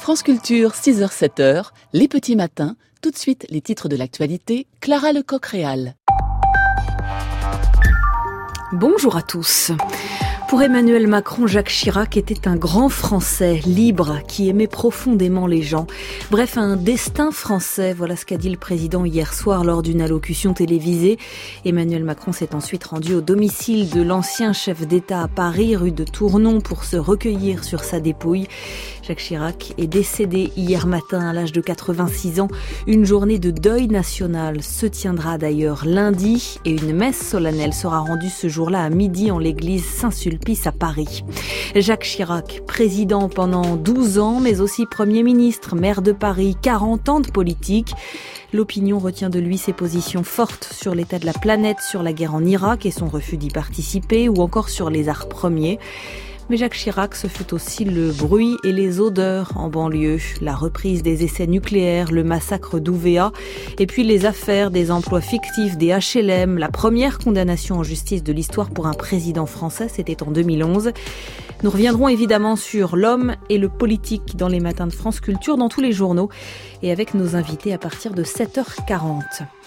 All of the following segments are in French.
France Culture, 6h-7h, les petits matins. Tout de suite, les titres de l'actualité. Clara Lecoq-Réal. Bonjour à tous. Pour Emmanuel Macron, Jacques Chirac était un grand Français, libre, qui aimait profondément les gens. Bref, un destin français, voilà ce qu'a dit le président hier soir lors d'une allocution télévisée. Emmanuel Macron s'est ensuite rendu au domicile de l'ancien chef d'État à Paris, rue de Tournon, pour se recueillir sur sa dépouille. Jacques Chirac est décédé hier matin à l'âge de 86 ans. Une journée de deuil national se tiendra d'ailleurs lundi et une messe solennelle sera rendue ce jour-là à midi en l'église Saint-Sulpice à Paris. Jacques Chirac, président pendant 12 ans, mais aussi Premier ministre, maire de Paris, 40 ans de politique. L'opinion retient de lui ses positions fortes sur l'état de la planète, sur la guerre en Irak et son refus d'y participer, ou encore sur les arts premiers. Mais Jacques Chirac, ce fut aussi le bruit et les odeurs en banlieue, la reprise des essais nucléaires, le massacre d'Ouvéa, et puis les affaires des emplois fictifs des HLM, la première condamnation en justice de l'histoire pour un président français, c'était en 2011. Nous reviendrons évidemment sur l'homme et le politique dans les matins de France Culture, dans tous les journaux, et avec nos invités à partir de 7h40.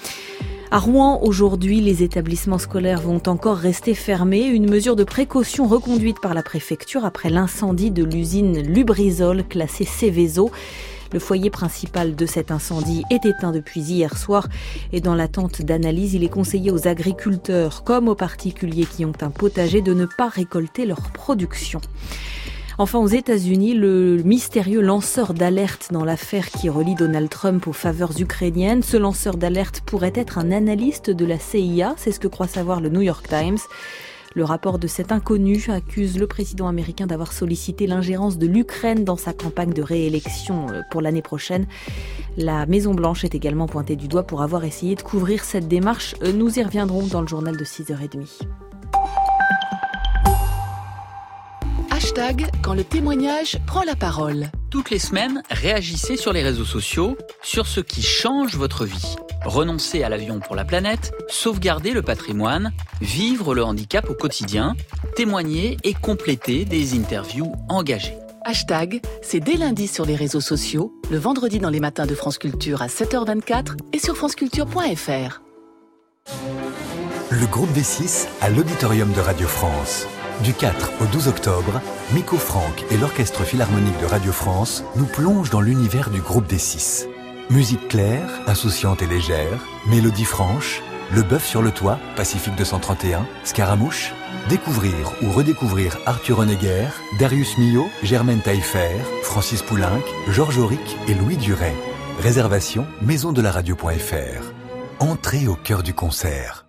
À Rouen, aujourd'hui, les établissements scolaires vont encore rester fermés. Une mesure de précaution reconduite par la préfecture après l'incendie de l'usine Lubrizol, classée Seveso. Le foyer principal de cet incendie est éteint depuis hier soir et dans l'attente d'analyse, il est conseillé aux agriculteurs comme aux particuliers qui ont un potager de ne pas récolter leur production. Enfin, aux États-Unis, le mystérieux lanceur d'alerte dans l'affaire qui relie Donald Trump aux faveurs ukrainiennes. Ce lanceur d'alerte pourrait être un analyste de la CIA, c'est ce que croit savoir le New York Times. Le rapport de cet inconnu accuse le président américain d'avoir sollicité l'ingérence de l'Ukraine dans sa campagne de réélection pour l'année prochaine. La Maison-Blanche est également pointée du doigt pour avoir essayé de couvrir cette démarche. Nous y reviendrons dans le journal de 6h30. Hashtag quand le témoignage prend la parole. Toutes les semaines, réagissez sur les réseaux sociaux sur ce qui change votre vie. Renoncer à l'avion pour la planète, sauvegarder le patrimoine, vivre le handicap au quotidien, témoigner et compléter des interviews engagées. Hashtag, c'est dès lundi sur les réseaux sociaux, le vendredi dans les matins de France Culture à 7h24 et sur franceculture.fr. Le groupe D6 à l'Auditorium de Radio France. Du 4 au 12 octobre, Miko Franck et l'Orchestre Philharmonique de Radio France nous plongent dans l'univers du groupe D6. Musique claire, insouciante et légère, mélodie franche, Le Bœuf sur le toit, Pacifique 231, Scaramouche, découvrir ou redécouvrir Arthur Honegger, Darius Milhaud, Germaine Taillefer, Francis Poulenc, Georges Auric et Louis Duret. Réservation maisondelaradio.fr. Entrez au cœur du concert.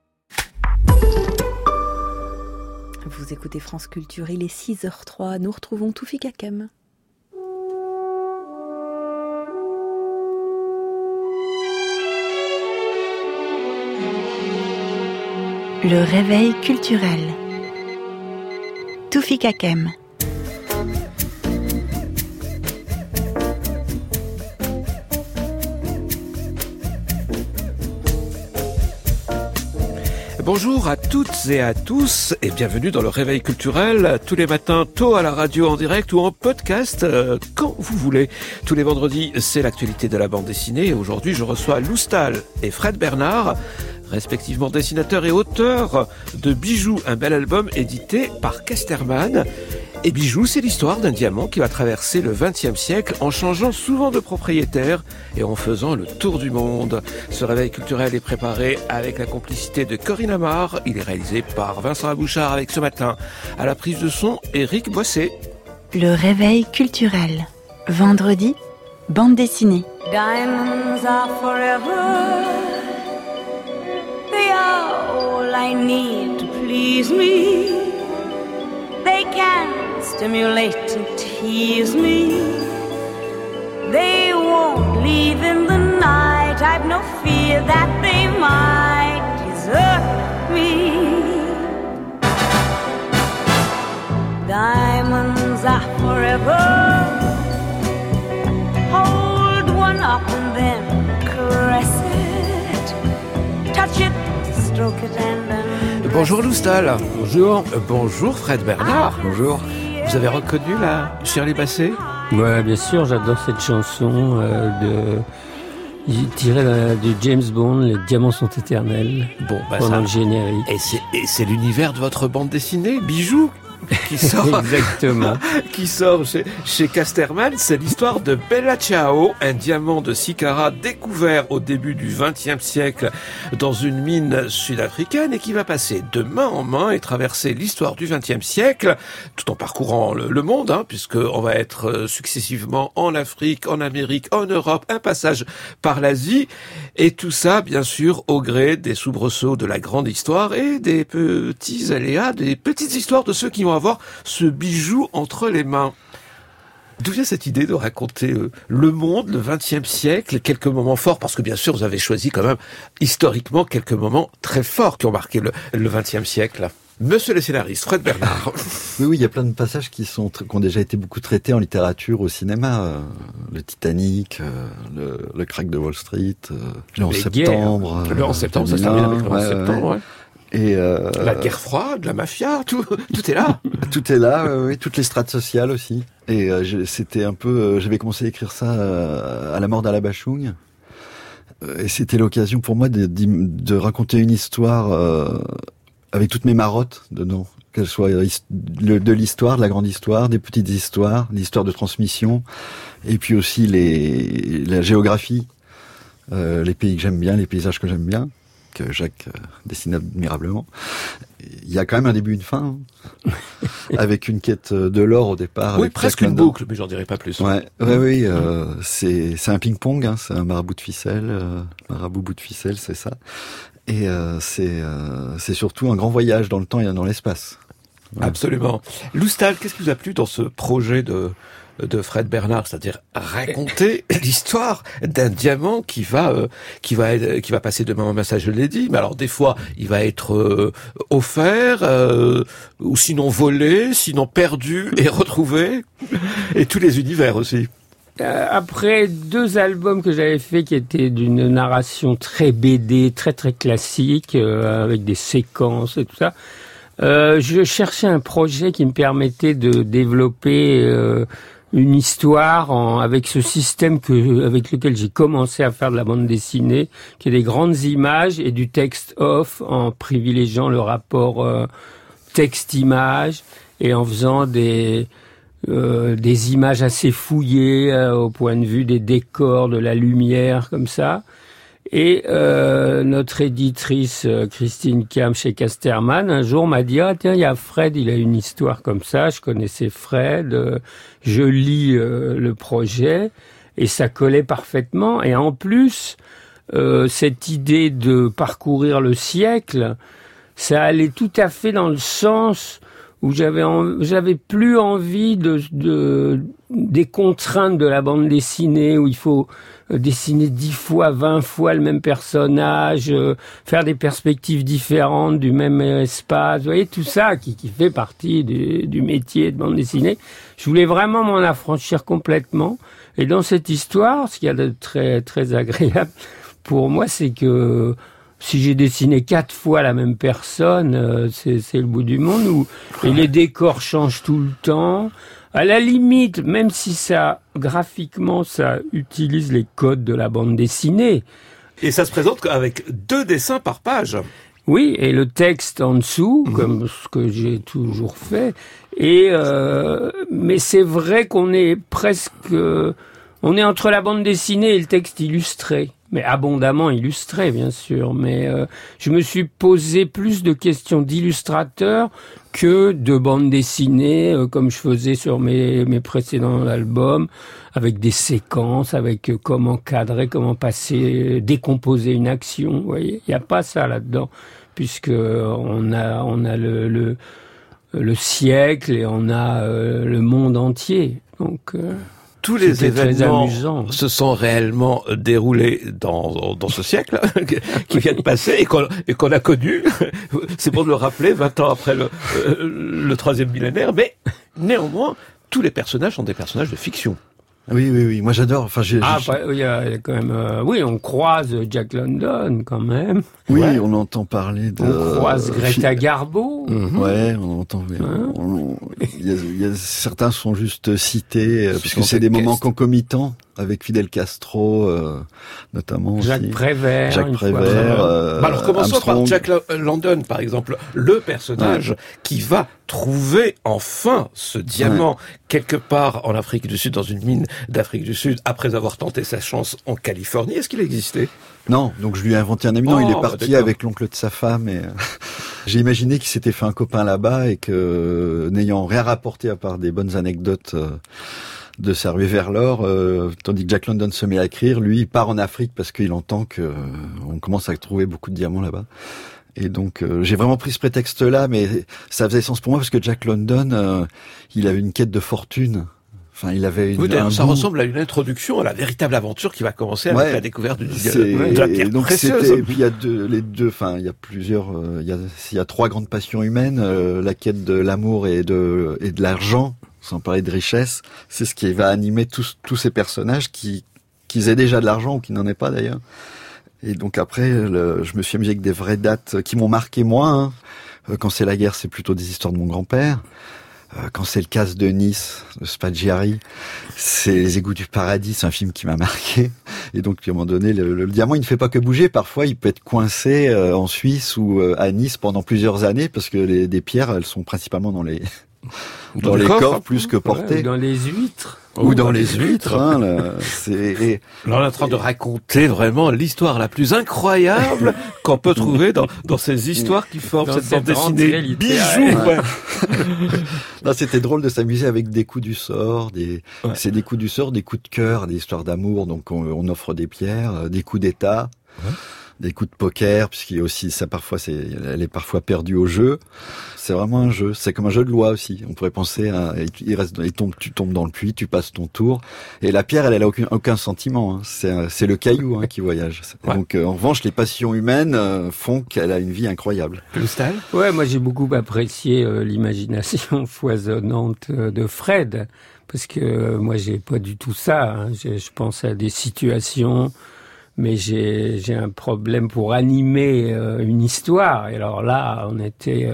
Vous écoutez France Culture, il est 6h03, nous retrouvons Toufik Hakem. Le réveil culturel. Toufik Hakem. Bonjour à toutes et à tous et bienvenue dans le Réveil culturel, tous les matins tôt à la radio en direct ou en podcast quand vous voulez. Tous les vendredis, c'est l'actualité de la bande dessinée et aujourd'hui je reçois Loustal et Fred Bernard, respectivement dessinateurs et auteurs de Bijoux, un bel album édité par Casterman. Et Bijoux, c'est l'histoire d'un diamant qui va traverser le XXe siècle en changeant souvent de propriétaire et en faisant le tour du monde. Ce réveil culturel est préparé avec la complicité de Corinne Amar. Il est réalisé par Vincent Abouchard avec ce matin, à la prise de son, Éric Boisset. Le réveil culturel. Vendredi, bande dessinée. Diamonds are forever. They are all I need to please me. They can stimulate and tease me. They won't leave in the night. I've no fear that they might desert me. Diamonds are forever. Hold one up and then caress it. Touch it, stroke it and then Bonjour Loustal. Bonjour. Bonjour Fred Bernard. Bonjour. Vous avez reconnu la Shirley Bassey ? Ouais, bien sûr, j'adore cette chanson tirée de James Bond, Les diamants sont éternels. Bon, pendant le générique. Et c'est l'univers de votre bande dessinée, Bijoux, qui sort. Exactement. Qui sort chez Casterman. C'est l'histoire de Bella Ciao, un diamant de 6 carats découvert au début du XXe siècle dans une mine sud-africaine et qui va passer de main en main et traverser l'histoire du XXe siècle tout en parcourant le monde, puisque on va être successivement en Afrique, en Amérique, en Europe, un passage par l'Asie, et tout ça, bien sûr, au gré des soubresauts de la grande histoire et des petits aléas, des petites histoires de ceux qui vont avoir ce bijou entre les mains. D'où vient cette idée de raconter le monde, le XXe siècle, quelques moments forts, parce que bien sûr vous avez choisi quand même historiquement quelques moments très forts qui ont marqué le XXe siècle. Monsieur le scénariste, Fred Bernard. Oui, il y a plein de passages qui ont déjà été beaucoup traités en littérature, au cinéma. Le Titanic, le crack de Wall Street, le 11 septembre. Le 11 septembre, ça se termine avec le 11 septembre, ouais. Et la guerre froide, la mafia, tout est là. Tout est là, oui, toutes les strates sociales aussi. Et c'était un peu, j'avais commencé à écrire ça à la mort d'Ala Bachung. Et c'était l'occasion pour moi de raconter une histoire avec toutes mes marottes dedans, qu'elles soient de l'histoire, de la grande histoire, des petites histoires, l'histoire de transmission, et puis aussi la géographie, les pays que j'aime bien, les paysages que j'aime bien, que Jacques dessine admirablement. Il y a quand même un début et une fin, avec une quête de l'or au départ. Oui, presque une boucle, mais j'en dirai pas plus. Oui, c'est un ping-pong, c'est un marabout de ficelle, marabout bout de ficelle, c'est ça. Et c'est surtout un grand voyage dans le temps et dans l'espace. Ouais. Absolument. Loustal, qu'est-ce qui vous a plu dans ce projet de Fred Bernard, c'est-à-dire raconter l'histoire d'un diamant qui va passer de main en main, ça je l'ai dit, mais alors des fois il va être offert ou sinon volé, sinon perdu et retrouvé, et tous les univers aussi. Après 2 albums que j'avais fait qui étaient d'une narration très BD, très très classique, avec des séquences et tout ça, je cherchais un projet qui me permettait de développer une histoire avec ce système avec lequel j'ai commencé à faire de la bande dessinée, qui est des grandes images et du texte off, en privilégiant le rapport texte-image et en faisant des images assez fouillées au point de vue des décors, de la lumière, comme ça. Et notre éditrice Christine Cam chez Casterman un jour m'a dit tiens, il y a Fred, il a une histoire comme ça. Je connaissais Fred, je lis le projet et ça collait parfaitement. Et en plus, cette idée de parcourir le siècle, ça allait tout à fait dans le sens où j'avais plus envie des contraintes de la bande dessinée, où il faut dessiner 10 fois, 20 fois le même personnage, faire des perspectives différentes du même espace. Vous voyez, tout ça qui fait partie du métier de bande dessinée. Je voulais vraiment m'en affranchir complètement. Et dans cette histoire, ce qu'il y a de très, très agréable pour moi, c'est que si j'ai dessiné 4 fois la même personne, c'est le bout du monde. Et les décors changent tout le temps. À la limite, même si graphiquement, ça utilise les codes de la bande dessinée. Et ça se présente avec 2 dessins par page. Oui, et le texte en dessous, comme ce que j'ai toujours fait. Mais c'est vrai qu'on est on est entre la bande dessinée et le texte illustré. Mais abondamment illustré, bien sûr. Mais je me suis posé plus de questions d'illustrateur que de bande dessinée, comme je faisais sur mes précédents albums, avec des séquences, avec comment cadrer, comment décomposer une action. Vous voyez, il n'y a pas ça là-dedans, puisque on a le siècle et on a le monde entier. Donc tous les événements se sont réellement déroulés dans ce siècle qui vient de passer et qu'on a connu. C'est bon de le rappeler, 20 ans après le 3e millénaire, mais néanmoins, tous les personnages sont des personnages de fiction. Oui. Moi, j'adore. Enfin, il y a quand même. On croise Jack London quand même. Oui, ouais. On entend parler de. On croise Greta Garbo. Ouais, on entend. Certains sont juste cités puisque c'est des moments concomitants avec Fidel Castro, notamment. Jacques Prévert. Alors commençons par Jack London, par exemple, le personnage qui va trouver enfin ce diamant quelque part en Afrique du Sud, dans une mine d'Afrique du Sud, après avoir tenté sa chance en Californie. Est-ce qu'il existait ? Non, donc je lui ai inventé un ami. Non, il est parti avec l'oncle de sa femme et j'ai imaginé qu'il s'était fait un copain là-bas et que, n'ayant rien rapporté à part des bonnes anecdotes de sa ruée vers l'or, tandis que Jack London se met à écrire, lui, il part en Afrique parce qu'il entend que on commence à trouver beaucoup de diamants là-bas. Et donc, j'ai vraiment pris ce prétexte-là, mais ça faisait sens pour moi parce que Jack London, il avait une quête de fortune. Enfin, il avait ça ressemble à une introduction à la véritable aventure qui va commencer avec la découverte de la pierre précieuse. Et puis il y a il y a plusieurs, il y a trois grandes passions humaines, la quête de l'amour et de l'argent, sans parler de richesse. C'est ce qui va animer tous ces personnages qui aient déjà de l'argent ou qui n'en aient pas d'ailleurs. Et donc après, je me suis amusé avec des vraies dates qui m'ont marqué moi. Quand c'est la guerre, c'est plutôt des histoires de mon grand-père. Quand c'est le casse de Nice, de Spaggiari, c'est Les égouts du paradis, c'est un film qui m'a marqué. Et donc, à un moment donné, le diamant, il ne fait pas que bouger. Parfois, il peut être coincé en Suisse ou à Nice pendant plusieurs années, parce que des pierres, elles sont principalement dans les coffres plus que portées. Ou dans les huîtres. Ou dans les huîtres. Là, on est en train de raconter vraiment l'histoire la plus incroyable qu'on peut trouver dans ces histoires qui forment cette bande dessinée bijou. Là, c'était drôle de s'amuser avec des coups du sort, c'est des coups du sort, des coups de cœur, des histoires d'amour. Donc, on offre des pierres, des coups d'état. Des coups de poker, puisqu'il y a aussi ça parfois elle est parfois perdue au jeu. C'est vraiment un jeu. C'est comme un jeu de loi aussi. On pourrait penser tu tombes dans le puits, tu passes ton tour. Et la pierre, elle a aucun sentiment. C'est le caillou qui voyage. Donc en revanche, les passions humaines font qu'elle a une vie incroyable. Loustal ? Ouais, moi j'ai beaucoup apprécié l'imagination foisonnante de Fred, parce que moi j'ai pas du tout ça. Je pense à des situations. Mais j'ai un problème pour animer une histoire. Et alors là, on était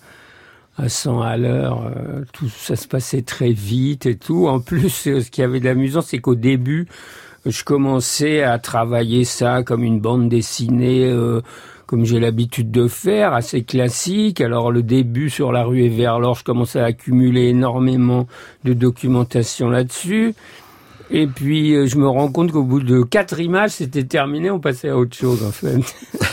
à 100 à l'heure. Tout ça se passait très vite et tout. En plus, ce qui avait d'amusant, c'est qu'au début, je commençais à travailler ça comme une bande dessinée, comme j'ai l'habitude de faire, assez classique. Alors le début sur La ruée vers l'or, je commençais à accumuler énormément de documentation là-dessus. Et puis, je me rends compte qu'au bout de 4 images, c'était terminé, on passait à autre chose, en fait.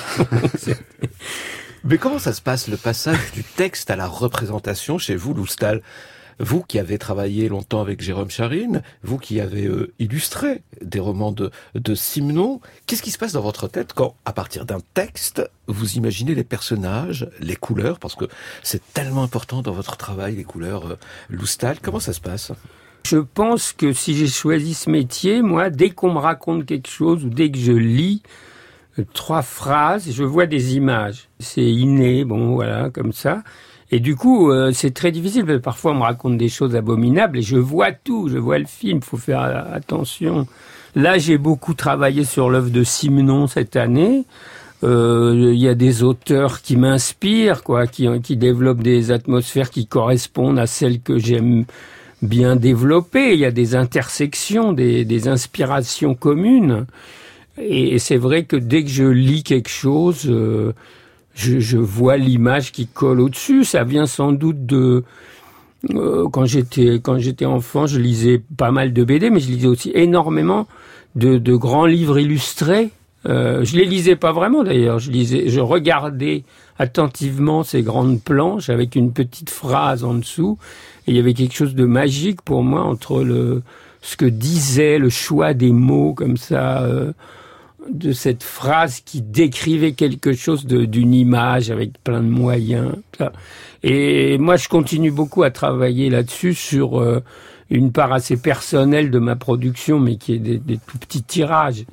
Mais comment ça se passe, le passage du texte à la représentation chez vous, Loustal ? Vous qui avez travaillé longtemps avec Jérôme Charine, vous qui avez illustré des romans de Simenon, qu'est-ce qui se passe dans votre tête quand, à partir d'un texte, vous imaginez les personnages, les couleurs, parce que c'est tellement important dans votre travail, les couleurs, Loustal, comment ça se passe ? Je pense que si j'ai choisi ce métier, moi, dès qu'on me raconte quelque chose ou dès que je lis 3 phrases, je vois des images. C'est inné, voilà, comme ça. Et du coup, c'est très difficile, parce que parfois on me raconte des choses abominables et je vois tout, je vois le film, faut faire attention. Là, j'ai beaucoup travaillé sur l'œuvre de Simenon cette année. Il y a des auteurs qui m'inspirent, qui développent des atmosphères qui correspondent à celles que j'aime bien développé, il y a des intersections, des inspirations communes. Et c'est vrai que dès que je lis quelque chose, je vois l'image qui colle au-dessus. Ça vient sans doute de... Quand j'étais enfant, je lisais pas mal de BD, mais je lisais aussi énormément de grands livres illustrés. Je les lisais pas vraiment d'ailleurs. Je regardais attentivement ces grandes planches avec une petite phrase en dessous. Et il y avait quelque chose de magique pour moi entre ce que disait le choix des mots comme ça, de cette phrase qui décrivait quelque chose d'une image avec plein de moyens. Ça. Et moi, je continue beaucoup à travailler là-dessus sur une part assez personnelle de ma production, mais qui est des tout petits tirages.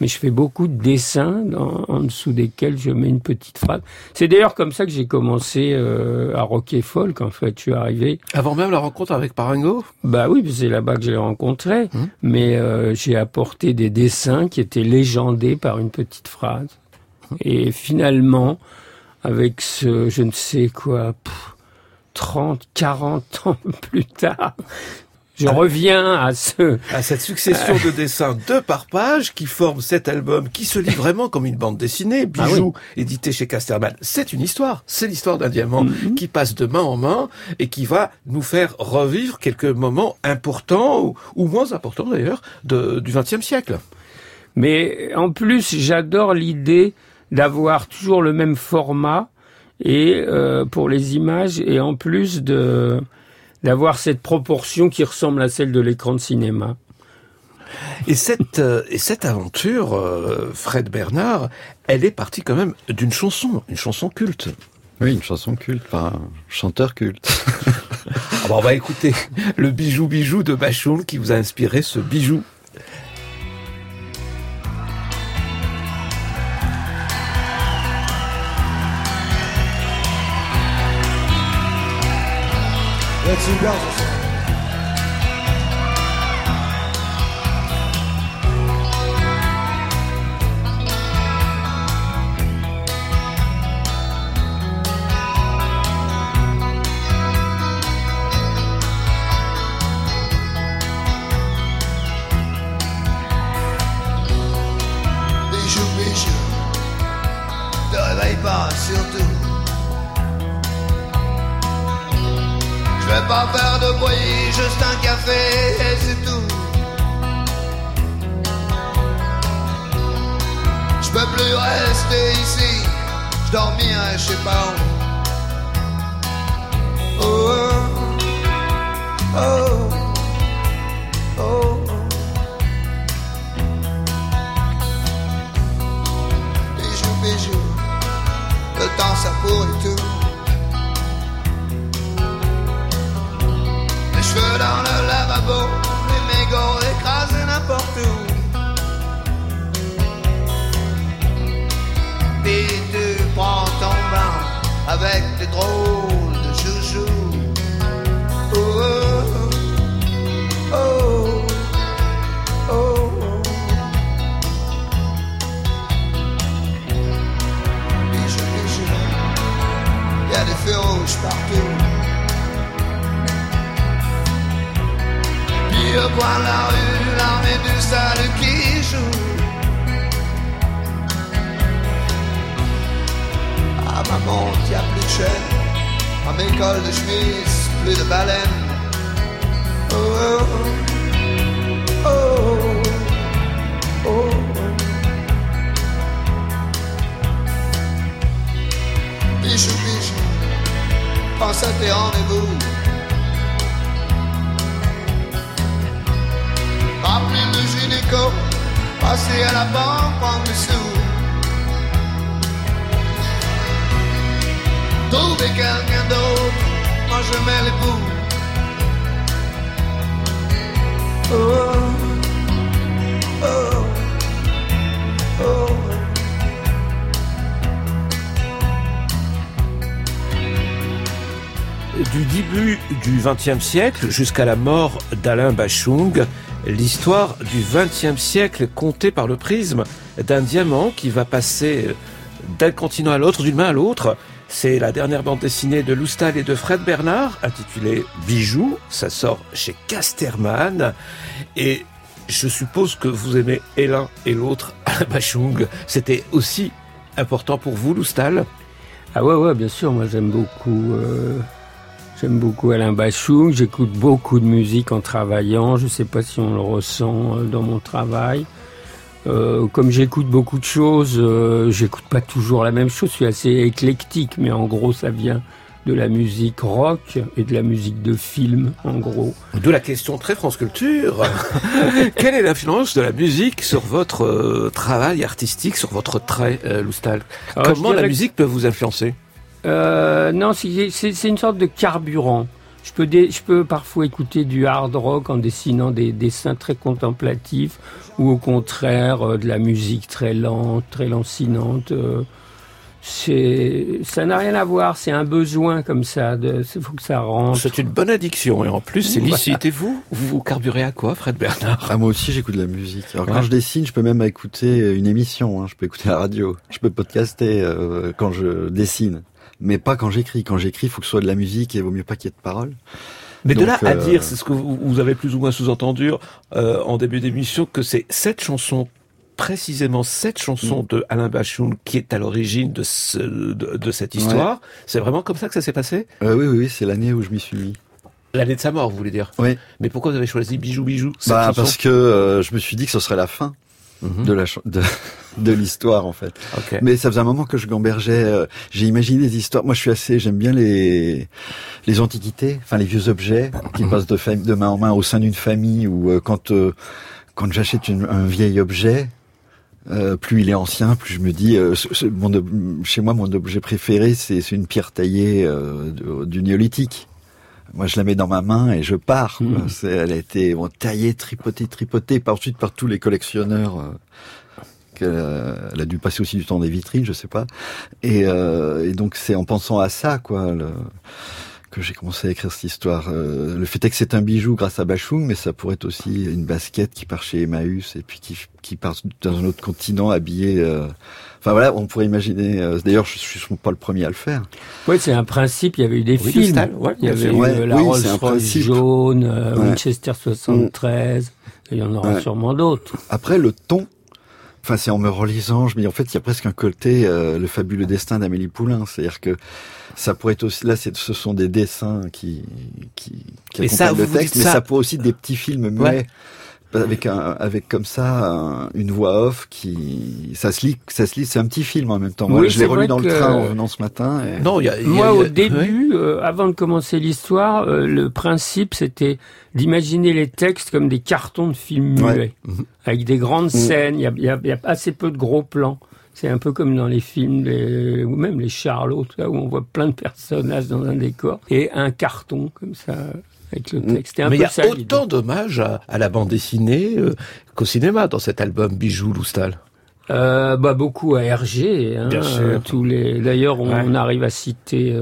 mais je fais beaucoup de dessins en dessous desquels je mets une petite phrase. C'est d'ailleurs comme ça que j'ai commencé à rock et folk, en fait. Je suis arrivé... Avant même la rencontre avec Paringo ? Bah oui, c'est là-bas que je l'ai rencontré, mais j'ai apporté des dessins qui étaient légendés par une petite phrase. Et finalement, avec ce, je ne sais quoi, 30, 40 ans plus tard... Je reviens à cette succession de dessins 2 par page qui forment cet album qui se lit vraiment comme une bande dessinée. Bijoux, édité chez Casterman. C'est une histoire. C'est l'histoire d'un diamant qui passe de main en main et qui va nous faire revivre quelques moments importants ou moins importants d'ailleurs du XXe siècle. Mais en plus, j'adore l'idée d'avoir toujours le même format et pour les images et en plus d'avoir cette proportion qui ressemble à celle de l'écran de cinéma. Et cette aventure, Fred Bernard, elle est partie quand même d'une chanson, une chanson culte. Oui, une chanson culte, pas un chanteur culte. On va écouter le bijou de Bashung qui vous a inspiré ce bijou. Let's do that. Bijou, te réveille pas surtout. Je vais pas faire de bruit, juste un café et c'est tout. Je peux plus rester ici, je dormirai je sais pas où. Oh, oh, oh, oh. Bijou, le temps ça pourrit tout. Cheveux dans le lavabo, les mégots écrasés n'importe où. Puis tu prends ton bain avec des drôles de joujoux. Oh, oh, oh, oh, oh. Bijou, y a des feux rouges partout. Au coin de la rue, l'armée du salut qui joue. À ma montre, y'a plus de chaîne. À mes cols de chemise, plus de baleines. Oh, oh, oh, oh, oh. Bijou, pense à tes rendez-vous. Rappelez le gynéco, passez à la banque, prendre le sous. Trouvez quelqu'un d'autre, moi je mets les bouts. Oh, oh, oh, oh. Du début du XXe siècle jusqu'à la mort d'Alain Bashung, l'histoire du XXe siècle contée par le prisme d'un diamant qui va passer d'un continent à l'autre, d'une main à l'autre. C'est la dernière bande dessinée de Loustal et de Fred Bernard, intitulée Bijoux. Ça sort chez Casterman. Et je suppose que vous aimez et l'un et l'autre Alain Bashung. C'était aussi important pour vous, Loustal ? Ah ouais, bien sûr. Moi, j'aime beaucoup Alain Bashung, j'écoute beaucoup de musique en travaillant, je ne sais pas si on le ressent dans mon travail. Comme j'écoute beaucoup de choses, j'écoute pas toujours la même chose, je suis assez éclectique, mais en gros ça vient de la musique rock et de la musique de film, en gros. De la question très France Culture, quelle est l'influence de la musique sur votre travail artistique, sur votre trait, Loustal ? Comment la musique peut vous influencer ? Non, c'est une sorte de carburant. Je peux parfois écouter du hard rock en dessinant des dessins très contemplatifs ou au contraire de la musique très lente, très lancinante. Ça n'a rien à voir, c'est un besoin comme ça, il faut que ça rentre. C'est une bonne addiction et en plus c'est licite. Et vous carburez à quoi, Fred Bernard? Moi aussi j'écoute de la musique. Alors quand je dessine, je peux même écouter une émission, je peux écouter la radio, je peux podcaster quand je dessine, mais pas quand j'écris. Quand j'écris, il faut que ce soit de la musique et il vaut mieux pas qu'il y ait de paroles. Mais donc, de là à dire, c'est ce que vous avez plus ou moins sous-entendu en début d'émission, que c'est précisément cette chanson de Alain Bashung qui est à l'origine de cette histoire. Ouais. C'est vraiment comme ça que ça s'est passé? Oui, c'est l'année où je m'y suis mis. L'année de sa mort, vous voulez dire? Oui. Mais pourquoi vous avez choisi Bijou Bijou? Parce que je me suis dit que ce serait la fin de l'histoire en fait. Okay. Mais ça faisait un moment que je gambergeais. J'ai imaginé des histoires. Moi, j'aime bien les antiquités, enfin les vieux objets qui passent de main en main au sein d'une famille, ou quand j'achète un vieil objet. Plus il est ancien, plus je me dis, chez moi, mon objet préféré, c'est une pierre taillée du néolithique. Moi, je la mets dans ma main et je pars. Elle a été taillée, tripotée, ensuite par tous les collectionneurs. Elle a dû passer aussi du temps des vitrines, je sais pas. Et donc, c'est en pensant à ça, que j'ai commencé à écrire cette histoire. Le fait est que c'est un bijou grâce à Bashung, mais ça pourrait être aussi une basket qui part chez Emmaüs et puis qui part dans un autre continent habillé. Enfin voilà, on pourrait imaginer. D'ailleurs, je suis pas le premier à le faire. Oui, c'est un principe. Il y avait eu des films. Il y avait eu la Rolls-Royce jaune, Winchester 73. Et il y en aura sûrement d'autres. Après, le ton. Enfin, c'est en me relisant, je me dis, en fait, il y a presque un côté, le fabuleux destin d'Amélie Poulain. C'est-à-dire que ça pourrait être aussi, là, ce sont des dessins qui accompagnent le texte, mais ça pourrait aussi être des petits films muets. Avec comme ça, une voix off ça se lit, c'est un petit film en même temps. Moi, je l'ai relu dans le train en venant ce matin. Et... Non, moi, au début, avant de commencer l'histoire, le principe, c'était d'imaginer les textes comme des cartons de films muets, avec des grandes scènes. Il y a assez peu de gros plans. C'est un peu comme dans les films, ou même les Charlots, où on voit plein de personnages dans un décor, et un carton comme ça. Avec le texte. Mais il y a autant d'hommages à la bande dessinée qu'au cinéma dans cet album Bijou Loustal. Beaucoup à Hergé. Bien sûr. D'ailleurs, on arrive à citer.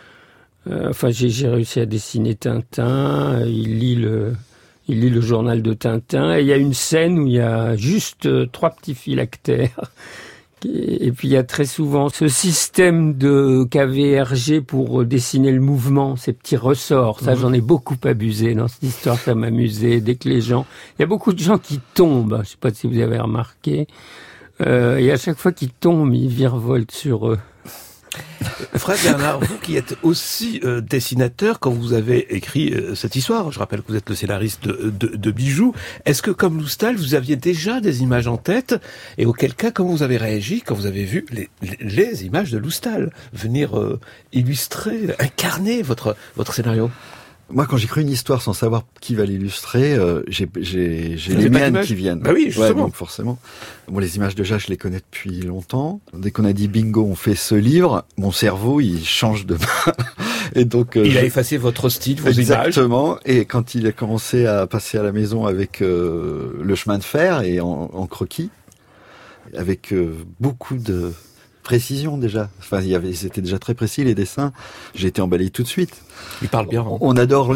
J'ai réussi à dessiner Tintin. Il lit le journal de Tintin. Et il y a une scène où il y a juste 3 petits phylactères. Et puis il y a très souvent ce système qu'avait Hergé pour dessiner le mouvement, ces petits ressorts. Ça, j'en ai beaucoup abusé dans cette histoire, ça m'amusait. Dès que il y a beaucoup de gens qui tombent, je sais pas si vous avez remarqué, et à chaque fois qu'ils tombent, ils virevoltent sur eux. Fred Bernard, vous qui êtes aussi dessinateur, quand vous avez écrit cette histoire, je rappelle que vous êtes le scénariste de Bijou, est-ce que comme Loustal, vous aviez déjà des images en tête, et auquel cas, comment vous avez réagi quand vous avez vu les images de Loustal venir illustrer, incarner votre scénario? Moi, quand j'écris une histoire sans savoir qui va l'illustrer, j'ai les miennes qui viennent. Bah oui, justement. Donc forcément. Les images déjà, je les connais depuis longtemps. Dès qu'on a dit bingo, on fait ce livre, mon cerveau, il change de main. Et donc, il a effacé votre style, vos images. Exactement. Et quand il a commencé à passer à la maison avec le chemin de fer et en croquis, avec beaucoup de précision déjà. Enfin, c'était déjà très précis les dessins. J'ai été emballé tout de suite. Il parle bien. On adore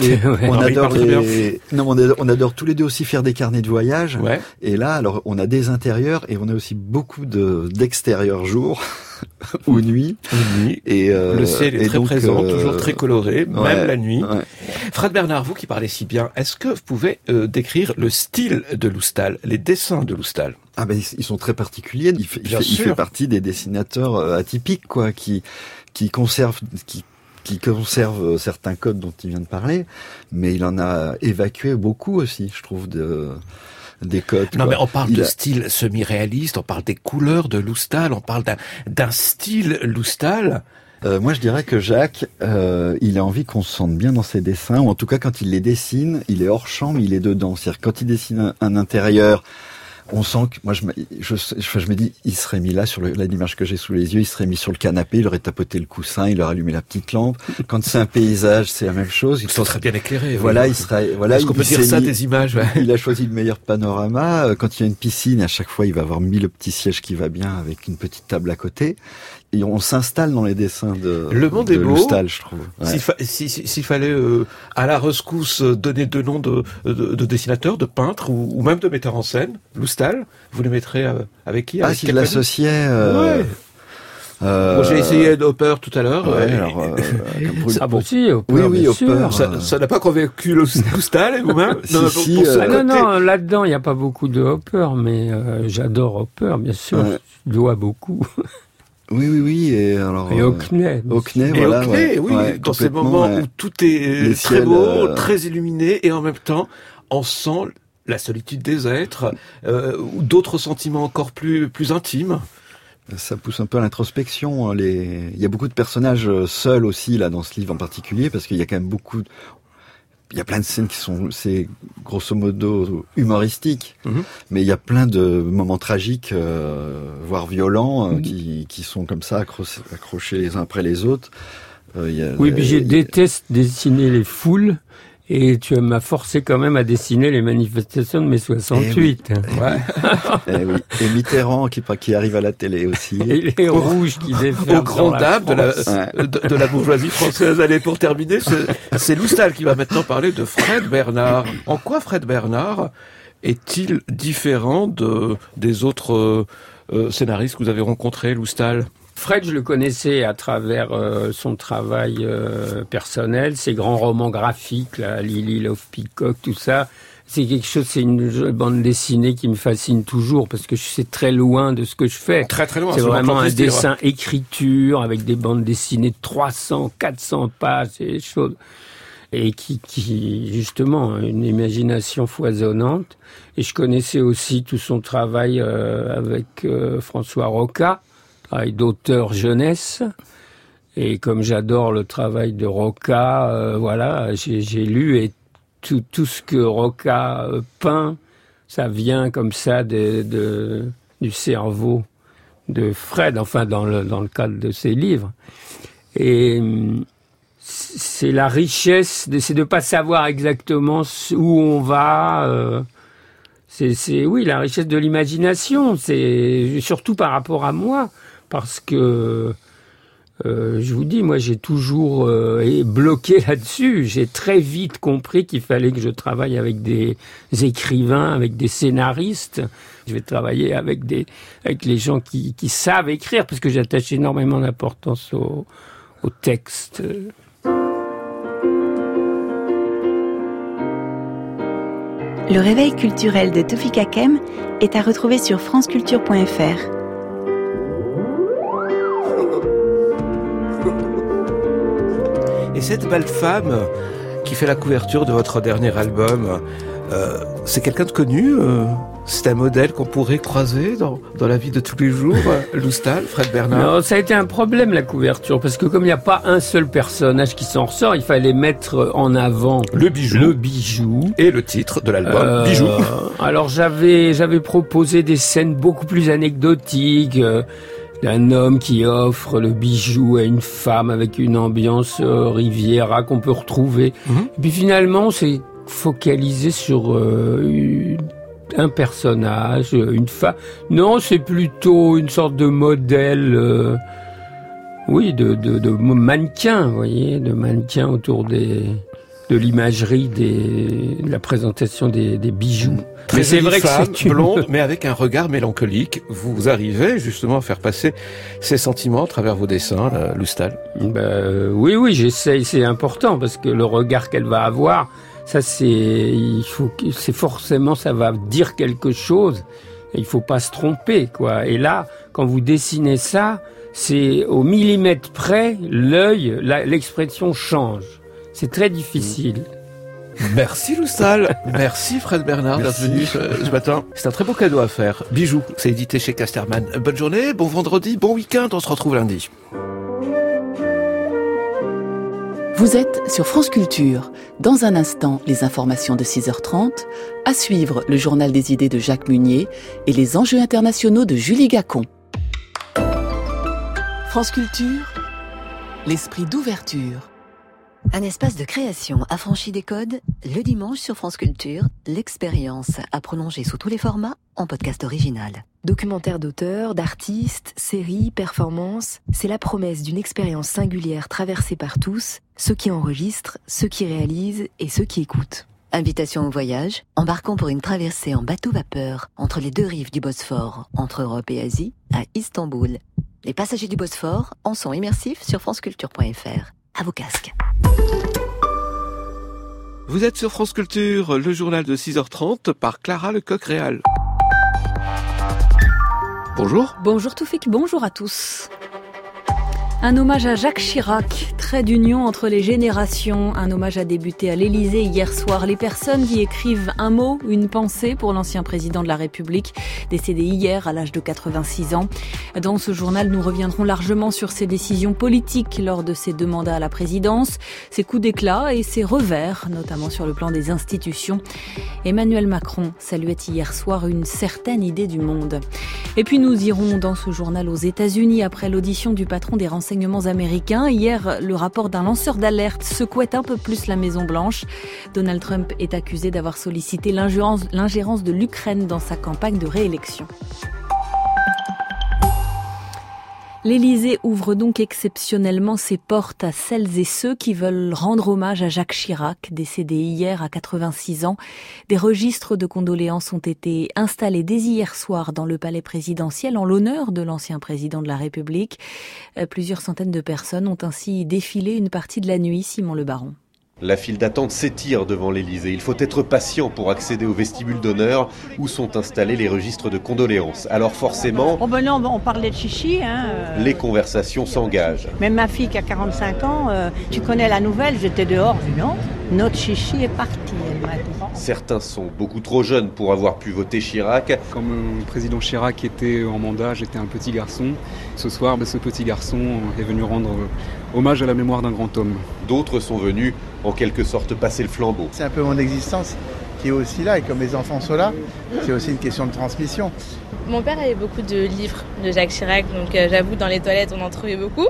on adore tous les deux aussi faire des carnets de voyage. Ouais. Et là, alors, on a des intérieurs et on a aussi beaucoup d'extérieurs jour ou nuit. Et le ciel est très présent, toujours très coloré, même la nuit. Ouais. Fred Bernard, vous qui parlez si bien, est-ce que vous pouvez décrire le style de Loustal, les dessins de Loustal? Ah ben ils sont très particuliers. Il fait partie des dessinateurs atypiques, qui conservent certains codes dont il vient de parler, mais il en a évacué beaucoup aussi, je trouve, des codes. Non, mais on parle de style semi-réaliste, on parle des couleurs de Loustal, on parle d'un style Loustal. Moi, je dirais que Jacques, il a envie qu'on se sente bien dans ses dessins, ou en tout cas, quand il les dessine, il est hors champ, mais il est dedans. C'est-à-dire, quand il dessine un intérieur On sent que moi je me dis il serait mis là sur l'image que j'ai sous les yeux, il serait mis sur le canapé, il aurait tapoté le coussin, il aurait allumé la petite lampe. Quand c'est un paysage, c'est la même chose. Il serait très bien éclairé. Voilà, oui. il serait voilà. Est-ce qu'on peut dire ça des images? Ouais. Il a choisi le meilleur panorama. Quand il y a une piscine, à chaque fois il va avoir mis le petit siège qui va bien avec une petite table à côté. Et on s'installe dans les dessins de Loustal, je trouve. Ouais. S'il fallait à la rescousse donner deux noms de dessinateurs, de peintres ou même de metteurs en scène, Loustal, vous les mettrez avec qui? Si je l'associais... Bon, j'ai essayé Hopper tout à l'heure. Ouais, alors, Hopper. Oui, Hopper. Ça n'a pas convaincu Loustal et vous-même? Non, là-dedans, il n'y a pas beaucoup de Hopper, mais j'adore Hopper, bien sûr. Ouais. Je dois beaucoup. Oui, et alors... Et Hockney. Hockney, oui, dans ces moments où tout est très beau, très illuminé, et en même temps, on sent la solitude des êtres, ou d'autres sentiments encore plus intimes. Ça pousse un peu à l'introspection. Il y a beaucoup de personnages seuls aussi, là, dans ce livre en particulier, parce qu'il y a quand même il y a plein de scènes qui sont, c'est grosso modo humoristiques, mais il y a plein de moments tragiques, voire violents, qui sont comme ça accrochés les uns après les autres. Puis je déteste dessiner les foules. Et tu m'as forcé quand même à dessiner les manifestations de mai 68. Et Mitterrand qui arrive à la télé aussi. Et les rouges qui déferlent. Au grand dame de la bourgeoisie française. Allez, pour terminer, c'est Loustal qui va maintenant parler de Fred Bernard. En quoi Fred Bernard est-il différent des autres scénaristes que vous avez rencontrés, Loustal? Fred, je le connaissais à travers son travail personnel, ses grands romans graphiques, là, Lily Love Peacock, tout ça. C'est quelque chose, c'est une bande dessinée qui me fascine toujours parce que c'est très loin de ce que je fais. Très très loin. C'est vraiment un dessin écriture avec des bandes dessinées de 300, 400 pages, c'est des choses. Et qui justement, une imagination foisonnante. Et je connaissais aussi tout son travail avec François Roca, d'auteur jeunesse, et comme j'adore le travail de Roca, j'ai lu et tout ce que Roca peint, ça vient comme ça du cerveau de Fred, enfin dans le cadre de ses livres. Et c'est la richesse, c'est de pas savoir exactement où on va. C'est la richesse de l'imagination. C'est surtout par rapport à moi. Parce que, je vous dis, moi j'ai toujours bloqué là-dessus. J'ai très vite compris qu'il fallait que je travaille avec des écrivains, avec des scénaristes. Je vais travailler avec les gens qui savent écrire, parce que j'attache énormément d'importance au texte. Le réveil culturel de Tawfik Hakem est à retrouver sur franceculture.fr. Et cette belle femme qui fait la couverture de votre dernier album, c'est quelqu'un de connu? C'est un modèle qu'on pourrait croiser dans la vie de tous les jours, Loustal, Fred Bernard? Non, ça a été un problème, la couverture, parce que comme il n'y a pas un seul personnage qui s'en ressort, il fallait mettre en avant le bijou et le titre de l'album, Bijou. Alors j'avais proposé des scènes beaucoup plus anecdotiques, d'un homme qui offre le bijou à une femme avec une ambiance Riviera qu'on peut retrouver. Et puis finalement, on s'est focalisé sur un personnage, une femme. Non, c'est plutôt une sorte de modèle, de mannequin, vous voyez, de mannequin autour de l'imagerie de la présentation des bijoux. Mais c'est vrai que c'est blonde, mais avec un regard mélancolique. Vous arrivez justement à faire passer ces sentiments à travers vos dessins, Loustal? Oui, j'essaye. C'est important parce que le regard qu'elle va avoir, ça c'est forcément, ça va dire quelque chose. Et il faut pas se tromper, quoi. Et là, quand vous dessinez ça, c'est au millimètre près, l'œil, l'expression change. C'est très difficile. Merci Loustal, merci Fred Bernard d'être venu ce matin. C'est un très beau cadeau à faire. Bijou, c'est édité chez Casterman. Bonne journée, bon vendredi, bon week-end, on se retrouve lundi. Vous êtes sur France Culture. Dans un instant, les informations de 6h30. À suivre, le journal des idées de Jacques Munier et les enjeux internationaux de Julie Gacon. France Culture, l'esprit d'ouverture. Un espace de création affranchi des codes, le dimanche sur France Culture, l'expérience à prolonger sous tous les formats en podcast original. Documentaires d'auteurs, d'artistes, séries, performances, c'est la promesse d'une expérience singulière traversée par tous, ceux qui enregistrent, ceux qui réalisent et ceux qui écoutent. Invitation au voyage, embarquons pour une traversée en bateau-vapeur entre les deux rives du Bosphore, entre Europe et Asie, à Istanbul. Les passagers du Bosphore en sont immersifs sur franceculture.fr. À vos casques. Vous êtes sur France Culture, le journal de 6h30 par Clara Lecoq-Réal. Bonjour. Bonjour Toufik, bonjour à tous. Un hommage à Jacques Chirac, trait d'union entre les générations. Un hommage a débuté à l'Élysée hier soir. Les personnes qui écrivent un mot, une pensée pour l'ancien président de la République, décédé hier à l'âge de 86 ans. Dans ce journal, nous reviendrons largement sur ses décisions politiques lors de ses deux mandats à la présidence, ses coups d'éclat et ses revers, notamment sur le plan des institutions. Emmanuel Macron saluait hier soir une certaine idée du monde. Et puis nous irons dans ce journal aux États-Unis après l'audition du patron des renseignements américains. Hier, le rapport d'un lanceur d'alerte secouait un peu plus la Maison-Blanche. Donald Trump est accusé d'avoir sollicité l'ingérence de l'Ukraine dans sa campagne de réélection. L'Élysée ouvre donc exceptionnellement ses portes à celles et ceux qui veulent rendre hommage à Jacques Chirac, décédé hier à 86 ans. Des registres de condoléances ont été installés dès hier soir dans le palais présidentiel en l'honneur de l'ancien président de la République. Plusieurs centaines de personnes ont ainsi défilé une partie de la nuit, Simon Le Baron. La file d'attente s'étire devant l'Élysée. Il faut être patient pour accéder au vestibule d'honneur où sont installés les registres de condoléances. Alors forcément, non, on parlait de chichi. Les conversations s'engagent. Même ma fille qui a 45 ans, tu connais la nouvelle, j'étais dehors, non, notre chichi est parti, elle m'a dit. Certains sont beaucoup trop jeunes pour avoir pu voter Chirac. Quand mon président Chirac était en mandat, j'étais un petit garçon. Ce soir, ce petit garçon est venu rendre hommage à la mémoire d'un grand homme. D'autres sont venus en quelque sorte passer le flambeau. C'est un peu mon existence qui est aussi là, et comme mes enfants sont là, c'est aussi une question de transmission. Mon père avait beaucoup de livres de Jacques Chirac, donc j'avoue dans les toilettes on en trouvait beaucoup.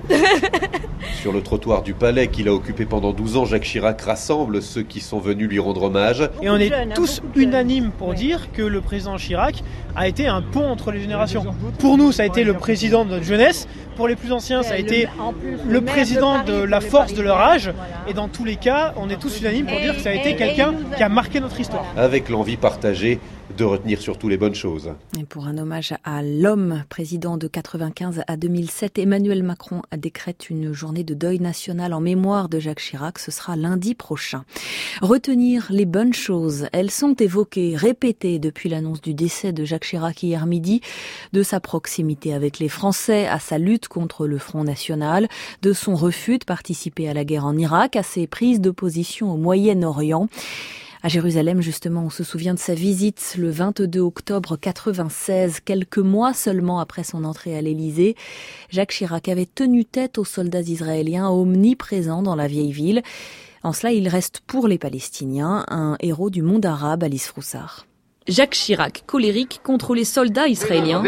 Sur le trottoir du palais qu'il a occupé pendant 12 ans, Jacques Chirac rassemble ceux qui sont venus lui rendre hommage. Et on est tous unanimes pour dire que le président Chirac a été un pont entre les générations. Pour nous, ça a été le président de notre jeunesse. Pour les plus anciens, ça a été le président de la force de leur âge. Et dans tous les cas, on est tous unanimes pour dire que ça a été quelqu'un qui a marqué notre histoire. Avec l'envie partagée de retenir surtout les bonnes choses. Et pour un hommage à l'homme, président de 95 à 2007, Emmanuel Macron décrète une journée de deuil national en mémoire de Jacques Chirac. Ce sera lundi prochain. Retenir les bonnes choses, elles sont évoquées, répétées depuis l'annonce du décès de Jacques Chirac hier midi, de sa proximité avec les Français, à sa lutte contre le Front National, de son refus de participer à la guerre en Irak, à ses prises de position au Moyen-Orient. À Jérusalem, justement, on se souvient de sa visite le 22 octobre 96, quelques mois seulement après son entrée à l'Élysée. Jacques Chirac avait tenu tête aux soldats israéliens omniprésents dans la vieille ville. En cela, il reste pour les Palestiniens un héros du monde arabe, Alice Froussard. Jacques Chirac, colérique contre les soldats israéliens.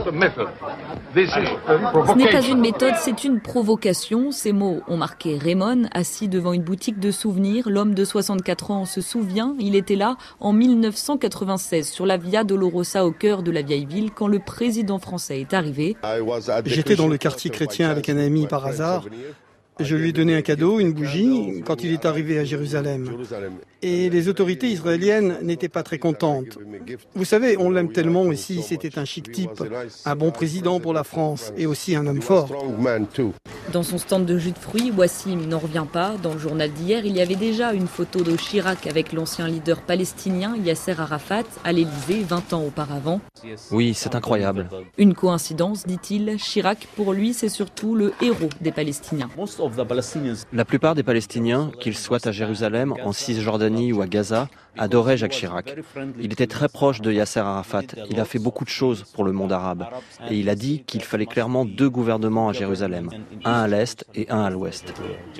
Ce n'est pas une méthode, c'est une provocation. Ces mots ont marqué Raymond, assis devant une boutique de souvenirs. L'homme de 64 ans se souvient, il était là en 1996 sur la Via Dolorosa au cœur de la vieille ville quand le président français est arrivé. J'étais dans le quartier chrétien avec un ami par hasard. Je lui ai donné un cadeau, une bougie, quand il est arrivé à Jérusalem. Et les autorités israéliennes n'étaient pas très contentes. Vous savez, on l'aime tellement ici, c'était un chic type, un bon président pour la France et aussi un homme fort. Dans son stand de jus de fruits, Wassim n'en revient pas. Dans le journal d'hier, il y avait déjà une photo de Chirac avec l'ancien leader palestinien Yasser Arafat à l'Élysée 20 ans auparavant. Oui, c'est incroyable. Une coïncidence, dit-il. Chirac, pour lui, c'est surtout le héros des Palestiniens. La plupart des Palestiniens, qu'ils soient à Jérusalem, en Cisjordanie ou à Gaza, adorait Jacques Chirac. Il était très proche de Yasser Arafat. Il a fait beaucoup de choses pour le monde arabe. Et il a dit qu'il fallait clairement 2 gouvernements à Jérusalem, un à l'est et un à l'ouest.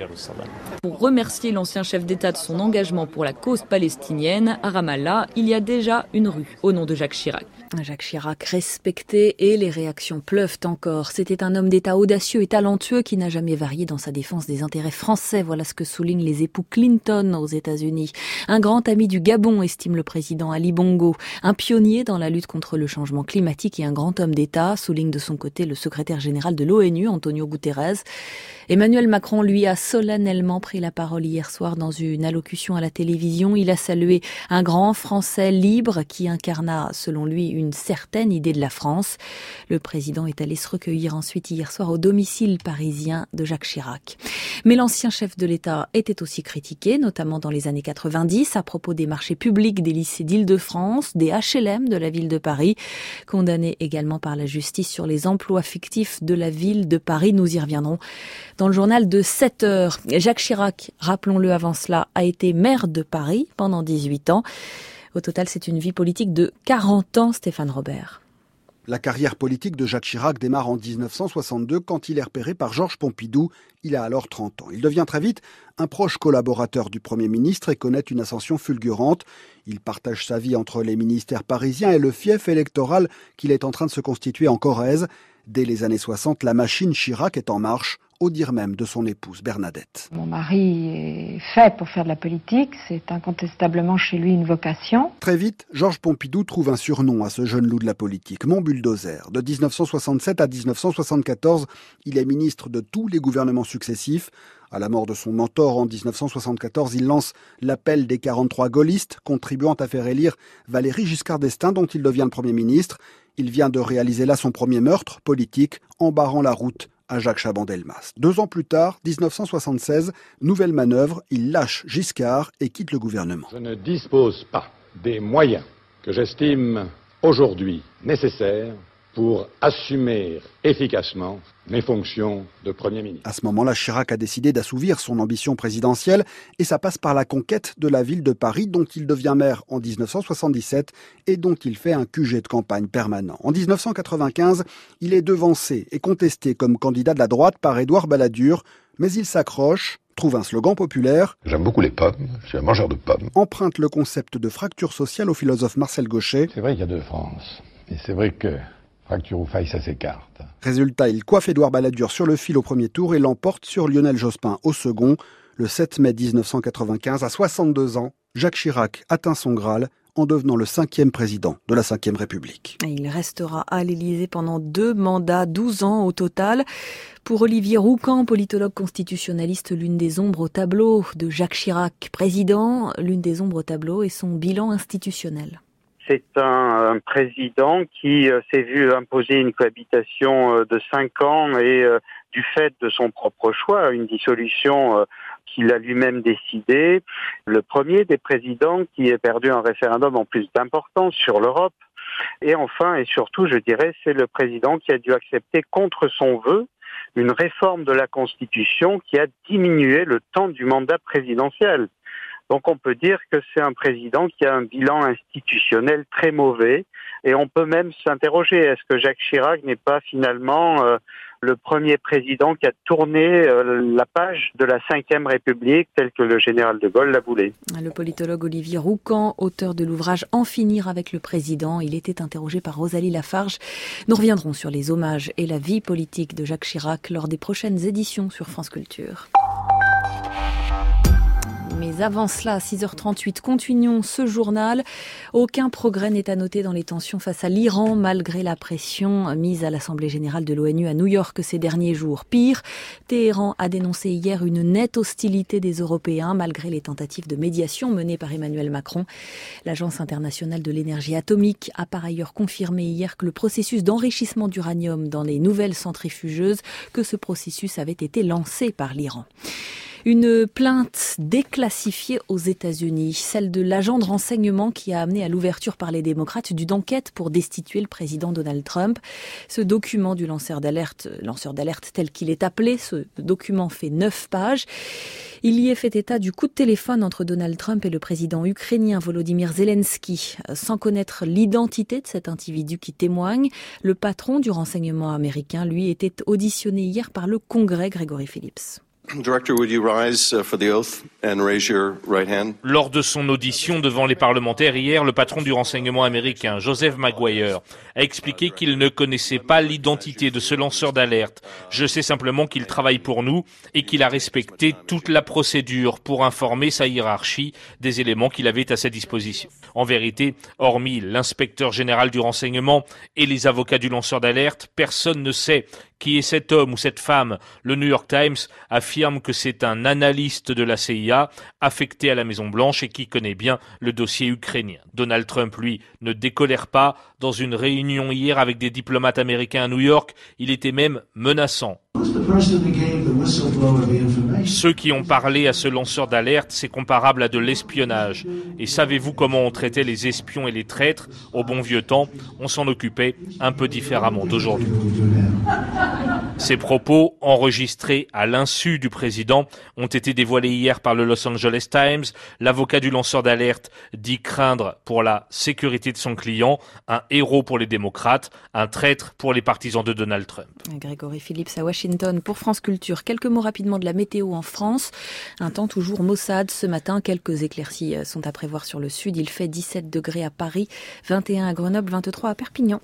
Pour remercier l'ancien chef d'État de son engagement pour la cause palestinienne, à Ramallah, il y a déjà une rue au nom de Jacques Chirac. Jacques Chirac respecté et les réactions pleuvent encore. C'était un homme d'État audacieux et talentueux qui n'a jamais varié dans sa défense des intérêts français. Voilà ce que soulignent les époux Clinton aux États-Unis. Un grand ami du Gabon, estime le président Ali Bongo. Un pionnier dans la lutte contre le changement climatique et un grand homme d'État, souligne de son côté le secrétaire général de l'ONU, Antonio Guterres. Emmanuel Macron, lui, a solennellement pris la parole hier soir dans une allocution à la télévision. Il a salué un grand Français libre qui incarna, selon lui, une certaine idée de la France. Le président est allé se recueillir ensuite hier soir au domicile parisien de Jacques Chirac. Mais l'ancien chef de l'État était aussi critiqué, notamment dans les années 90, à propos des marchés publics des lycées d'Île-de-France, des HLM de la ville de Paris, condamné également par la justice sur les emplois fictifs de la ville de Paris. Nous y reviendrons dans le journal de 7 heures. Jacques Chirac, rappelons-le avant cela, a été maire de Paris pendant 18 ans. Au total, c'est une vie politique de 40 ans, Stéphane Robert. La carrière politique de Jacques Chirac démarre en 1962 quand il est repéré par Georges Pompidou. Il a alors 30 ans. Il devient très vite un proche collaborateur du Premier ministre et connaît une ascension fulgurante. Il partage sa vie entre les ministères parisiens et le fief électoral qu'il est en train de se constituer en Corrèze. Dès les années 60, la machine Chirac est en marche, au dire même de son épouse Bernadette. Mon mari est fait pour faire de la politique, c'est incontestablement chez lui une vocation. Très vite, Georges Pompidou trouve un surnom à ce jeune loup de la politique, Mon bulldozer. De 1967 à 1974, il est ministre de tous les gouvernements successifs. À la mort de son mentor en 1974, il lance l'appel des 43 gaullistes, contribuant à faire élire Valéry Giscard d'Estaing, dont il devient le Premier ministre. Il vient de réaliser là son premier meurtre politique, en barrant la route à Jacques Chaban-Delmas. 2 ans plus tard, 1976, nouvelle manœuvre, il lâche Giscard et quitte le gouvernement. Je ne dispose pas des moyens que j'estime aujourd'hui nécessaires pour assumer efficacement mes fonctions de Premier ministre. À ce moment-là, Chirac a décidé d'assouvir son ambition présidentielle et ça passe par la conquête de la ville de Paris dont il devient maire en 1977 et dont il fait un QG de campagne permanent. En 1995, il est devancé et contesté comme candidat de la droite par Édouard Balladur, mais il s'accroche, trouve un slogan populaire. J'aime beaucoup les pommes, je suis un mangeur de pommes. Emprunte le concept de fracture sociale au philosophe Marcel Gauchet. C'est vrai qu'il y a 2 France, et c'est vrai que fracture ou faille, ça s'écarte. Résultat, il coiffe Édouard Balladur sur le fil au premier tour et l'emporte sur Lionel Jospin au second. Le 7 mai 1995, à 62 ans, Jacques Chirac atteint son Graal en devenant le 5e président de la Ve République. Il restera à l'Élysée pendant 2 mandats, 12 ans au total. Pour Olivier Roucan, politologue constitutionnaliste, l'une des ombres au tableau de Jacques Chirac, président, l'une des ombres au tableau est son bilan institutionnel. C'est un président qui s'est vu imposer une cohabitation de 5 ans et du fait de son propre choix, une dissolution qu'il a lui-même décidée. Le premier des présidents qui a perdu un référendum en plus d'importance sur l'Europe. Et enfin et surtout, je dirais, c'est le président qui a dû accepter contre son vœu une réforme de la Constitution qui a diminué le temps du mandat présidentiel. Donc on peut dire que c'est un président qui a un bilan institutionnel très mauvais et on peut même s'interroger, est-ce que Jacques Chirac n'est pas finalement le premier président qui a tourné la page de la Ve République telle que le général de Gaulle la voulait. Le politologue Olivier Roucan, auteur de l'ouvrage « En finir avec le président », il était interrogé par Rosalie Lafarge. Nous reviendrons sur les hommages et la vie politique de Jacques Chirac lors des prochaines éditions sur France Culture. Mais avant cela, à 6h38, continuons ce journal. Aucun progrès n'est à noter dans les tensions face à l'Iran, malgré la pression mise à l'Assemblée générale de l'ONU à New York ces derniers jours. Pire, Téhéran a dénoncé hier une nette hostilité des Européens, malgré les tentatives de médiation menées par Emmanuel Macron. L'Agence internationale de l'énergie atomique a par ailleurs confirmé hier que le processus d'enrichissement d'uranium dans les nouvelles centrifugeuses, que ce processus avait été lancé par l'Iran. Une plainte déclassifiée aux États-Unis, celle de l'agent de renseignement qui a amené à l'ouverture par les démocrates d'une enquête pour destituer le président Donald Trump. Ce document du lanceur d'alerte tel qu'il est appelé, ce document fait 9 pages. Il y est fait état du coup de téléphone entre Donald Trump et le président ukrainien Volodymyr Zelensky. Sans connaître l'identité de cet individu qui témoigne, le patron du renseignement américain, lui, était auditionné hier par le Congrès, Gregory Phillips. Director, would you rise for the oath and raise your right hand? Lors de son audition devant les parlementaires hier, le patron du renseignement américain, Joseph Maguire, a expliqué qu'il ne connaissait pas l'identité de ce lanceur d'alerte. Je sais simplement qu'il travaille pour nous et qu'il a respecté toute la procédure pour informer sa hiérarchie des éléments qu'il avait à sa disposition. En vérité, hormis l'inspecteur général du renseignement et les avocats du lanceur d'alerte, personne ne sait qui est cet homme ou cette femme. Le New York Times affirme que c'est un analyste de la CIA affecté à la Maison-Blanche et qui connaît bien le dossier ukrainien. Donald Trump, lui, ne décolère pas. Dans une réunion hier avec des diplomates américains à New York, il était même menaçant. Ceux qui ont parlé à ce lanceur d'alerte, c'est comparable à de l'espionnage. Et savez-vous comment on traitait les espions et les traîtres au bon vieux temps? On s'en occupait un peu différemment d'aujourd'hui. Ces propos, enregistrés à l'insu du président, ont été dévoilés hier par le Los Angeles Times. L'avocat du lanceur d'alerte dit craindre pour la sécurité de son client, un héros pour les démocrates, un traître pour les partisans de Donald Trump. Grégory Phillips à Washington pour France Culture. Quelques mots rapidement de la météo en France. Un temps toujours maussade ce matin. Quelques éclaircies sont à prévoir sur le sud. Il fait 17 degrés à Paris, 21 à Grenoble, 23 à Perpignan.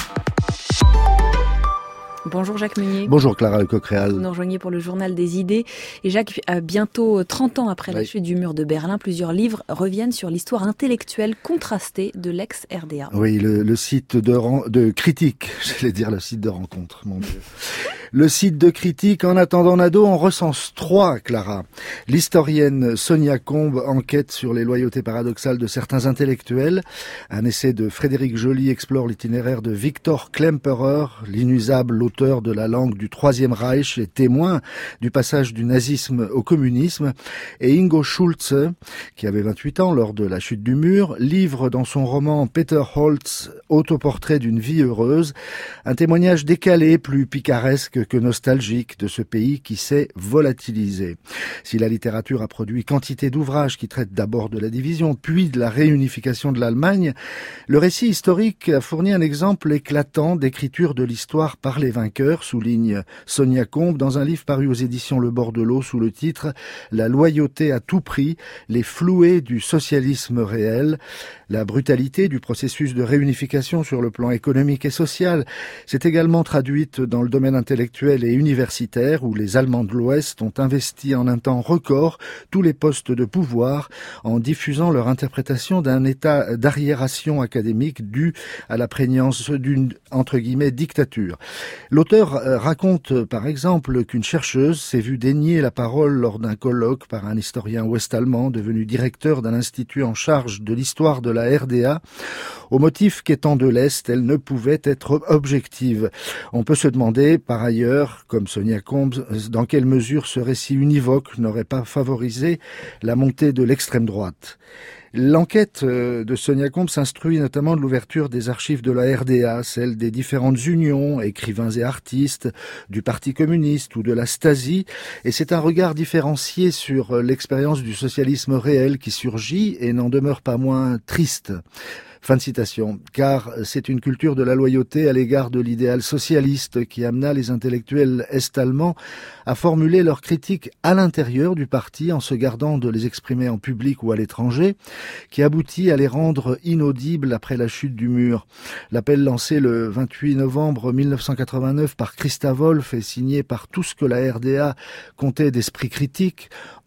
Bonjour Jacques Meunier. Bonjour Clara Lecoq-Réal. Vous nous rejoignez pour le journal des idées. Et Jacques, bientôt 30 ans après la chute du mur de Berlin, plusieurs livres reviennent sur l'histoire intellectuelle contrastée de l'ex-RDA. Oui, le site de critique, j'allais dire le site de rencontre, mon Dieu. Le site de critique, en attendant Nadeau, en recense 3, Clara. L'historienne Sonia Combe enquête sur les loyautés paradoxales de certains intellectuels. Un essai de Frédéric Joly explore l'itinéraire de Victor Klemperer, l'inusable auteur de la langue du Troisième Reich et témoin du passage du nazisme au communisme. Et Ingo Schulze, qui avait 28 ans lors de la chute du mur, livre dans son roman Peter Holtz, autoportrait d'une vie heureuse, un témoignage décalé, plus picaresque que nostalgique de ce pays qui s'est volatilisé. Si la littérature a produit quantité d'ouvrages qui traitent d'abord de la division, puis de la réunification de l'Allemagne, le récit historique a fourni un exemple éclatant d'écriture de l'histoire par les vainqueurs, souligne Sonia Combe dans un livre paru aux éditions Le Bord de l'eau sous le titre « La loyauté à tout prix, les floués du socialisme réel ». La brutalité du processus de réunification sur le plan économique et social s'est également traduite dans le domaine intellectuel et universitaire où les Allemands de l'Ouest ont investi en un temps record tous les postes de pouvoir en diffusant leur interprétation d'un état d'arriération académique dû à la prégnance d'une, entre guillemets, dictature. L'auteur raconte par exemple qu'une chercheuse s'est vue dénier la parole lors d'un colloque par un historien ouest-allemand devenu directeur d'un institut en charge de l'histoire de la RDA, au motif qu'étant de l'Est, elle ne pouvait être objective. On peut se demander, par ailleurs, comme Sonia Combe, dans quelle mesure ce récit univoque n'aurait pas favorisé la montée de l'extrême droite. L'enquête de Sonia Combe s'instruit notamment de l'ouverture des archives de la RDA, celle des différentes unions, écrivains et artistes, du Parti communiste ou de la Stasi, et c'est un regard différencié sur l'expérience du socialisme réel qui surgit et n'en demeure pas moins triste. Fin de citation. Car c'est une culture de la loyauté à l'égard de l'idéal socialiste qui amena les intellectuels est-allemands à formuler leurs critiques à l'intérieur du parti en se gardant de les exprimer en public ou à l'étranger, qui aboutit à les rendre inaudibles après la chute du mur. L'appel lancé le 28 novembre 1989 par Christa Wolf et signé par tout ce que la RDA comptait d'esprit critique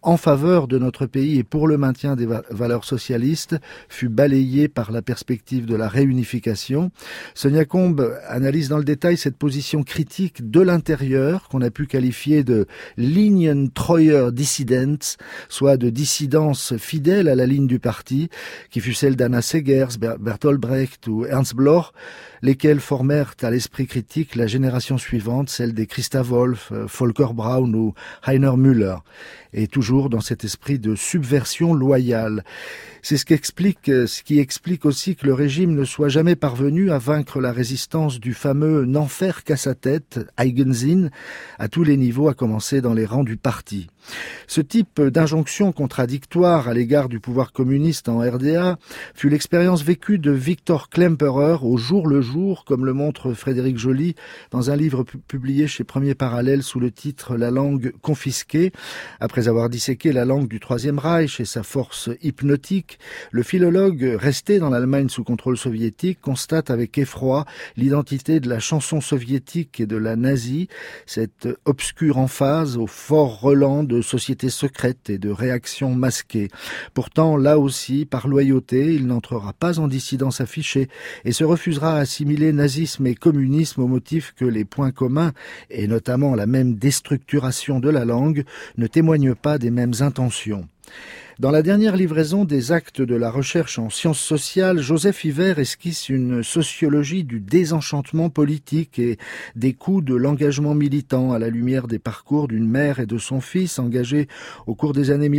en faveur de notre pays et pour le maintien des valeurs socialistes fut balayé par la perspective de la réunification. Sonia Combe analyse dans le détail cette position critique de l'intérieur qu'on a pu qualifier de Linientreuer Dissidents, soit de dissidence fidèle à la ligne du parti, qui fut celle d'Anna Segers, Bertolt Brecht ou Ernst Bloch, lesquels formèrent à l'esprit critique la génération suivante, celle des Christa Wolf, Volker Braun ou Heiner Müller, et toujours dans cet esprit de subversion loyale. C'est ce qui explique aussi que le régime ne soit jamais parvenu à vaincre la résistance du fameux « n'en faire qu'à sa tête », Eigensinn, à tous les niveaux, à commencer dans les rangs du parti. Ce type d'injonction contradictoire à l'égard du pouvoir communiste en RDA fut l'expérience vécue de Victor Klemperer au jour le jour, comme le montre Frédéric Joly dans un livre publié chez Premier Parallèle sous le titre « La langue confisquée ». Après avoir disséqué la langue du Troisième Reich et sa force hypnotique, le philologue resté dans l'Allemagne sous contrôle soviétique constate avec effroi l'identité de la chanson soviétique et de la nazie, cette obscure emphase au fort relent de sociétés secrètes et de réactions masquées. Pourtant, là aussi, par loyauté, il n'entrera pas en dissidence affichée et se refusera à assimiler nazisme et communisme au motif que les points communs, et notamment la même déstructuration de la langue, ne témoignent pas des mêmes intentions. Dans la dernière livraison des actes de la recherche en sciences sociales, Joseph Hiver esquisse une sociologie du désenchantement politique et des coûts de l'engagement militant à la lumière des parcours d'une mère et de son fils engagés au cours des années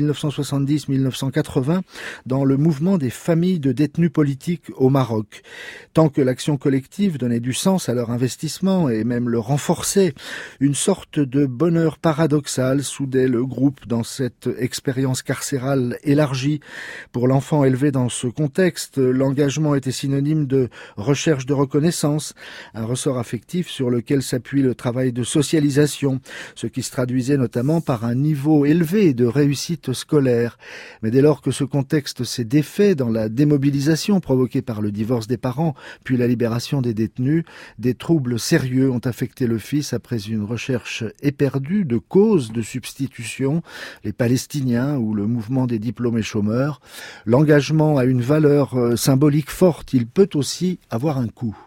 1970-1980 dans le mouvement des familles de détenus politiques au Maroc. Tant que l'action collective donnait du sens à leur investissement et même le renforçait, une sorte de bonheur paradoxal soudait le groupe dans cette expérience carcérale élargie. Pour l'enfant élevé dans ce contexte, l'engagement était synonyme de recherche de reconnaissance, un ressort affectif sur lequel s'appuie le travail de socialisation, ce qui se traduisait notamment par un niveau élevé de réussite scolaire. Mais dès lors que ce contexte s'est défait dans la démobilisation provoquée par le divorce des parents, puis la libération des détenus, des troubles sérieux ont affecté le fils après une recherche éperdue de causes de substitution, les Palestiniens ou le mouvement des diplômés chômeurs. L'engagement a une valeur symbolique forte, il peut aussi avoir un coût.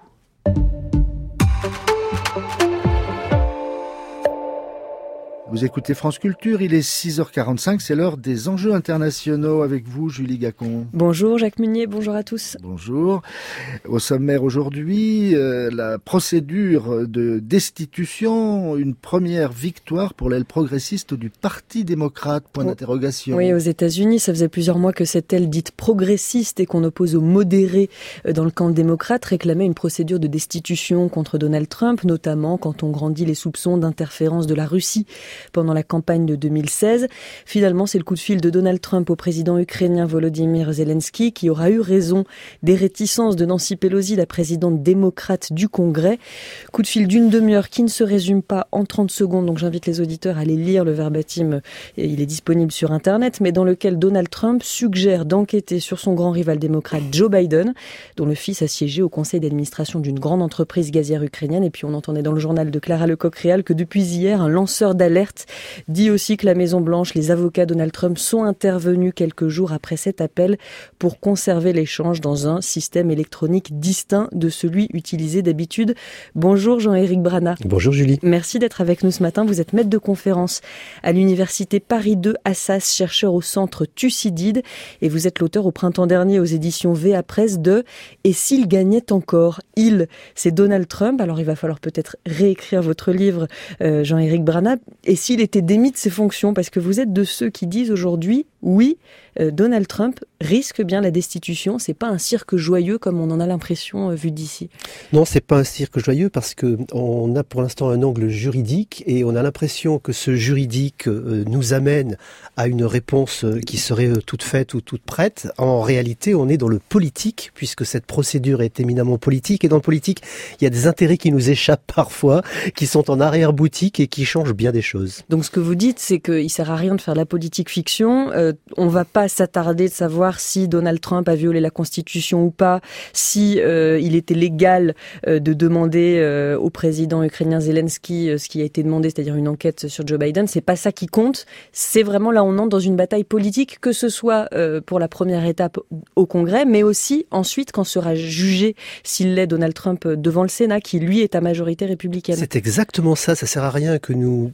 Vous écoutez France Culture, il est 6h45, c'est l'heure des enjeux internationaux avec vous, Julie Gacon. Bonjour Jacques Munier, bonjour à tous. Bonjour. Au sommaire aujourd'hui, la procédure de destitution, une première victoire pour l'aile progressiste du Parti démocrate, point d'interrogation. Oui, aux États-Unis, ça faisait plusieurs mois que cette aile dite progressiste et qu'on oppose aux modérés dans le camp démocrate réclamait une procédure de destitution contre Donald Trump, notamment quand on grandit les soupçons d'interférence de la Russie pendant la campagne de 2016. Finalement, c'est le coup de fil de Donald Trump au président ukrainien Volodymyr Zelensky qui aura eu raison des réticences de Nancy Pelosi, la présidente démocrate du Congrès. Coup de fil d'une demi-heure qui ne se résume pas en 30 secondes, donc j'invite les auditeurs à aller lire le verbatim, il est disponible sur Internet, mais dans lequel Donald Trump suggère d'enquêter sur son grand rival démocrate Joe Biden, dont le fils a siégé au conseil d'administration d'une grande entreprise gazière ukrainienne. Et puis on entendait dans le journal de Clara Lecoq-Réal que depuis hier, un lanceur d'alerte dit aussi que la Maison-Blanche, les avocats Donald Trump sont intervenus quelques jours après cet appel pour conserver l'échange dans un système électronique distinct de celui utilisé d'habitude. Bonjour Jean-Éric Brana. Bonjour Julie. Merci d'être avec nous ce matin. Vous êtes maître de conférence à l'université Paris 2 Assas, chercheur au centre Thucydide, et vous êtes l'auteur au printemps dernier aux éditions VA Presse de « Et s'il gagnait encore ?» Il, c'est Donald Trump. Alors il va falloir peut-être réécrire votre livre, Jean-Éric Brana. Et s'il était démis de ses fonctions, parce que vous êtes de ceux qui disent aujourd'hui, oui, Donald Trump risque bien la destitution. C'est pas un cirque joyeux comme on en a l'impression vu d'ici. Non, c'est pas un cirque joyeux parce que on a pour l'instant un angle juridique et on a l'impression que ce juridique nous amène à une réponse qui serait toute faite ou toute prête. En réalité, on est dans le politique puisque cette procédure est éminemment politique et dans le politique, il y a des intérêts qui nous échappent parfois, qui sont en arrière-boutique et qui changent bien des choses. Donc ce que vous dites, c'est qu'il sert à rien de faire de la politique fiction. on va pas s'attarder de savoir si Donald Trump a violé la Constitution ou pas, si il était légal de demander au président ukrainien Zelensky ce qui a été demandé, c'est-à-dire une enquête sur Joe Biden. C'est pas ça qui compte. C'est vraiment là, on entre dans une bataille politique, que ce soit pour la première étape au Congrès, mais aussi ensuite quand sera jugé s'il l'est Donald Trump devant le Sénat, qui lui est à majorité républicaine. C'est exactement ça. Ça sert à rien que nous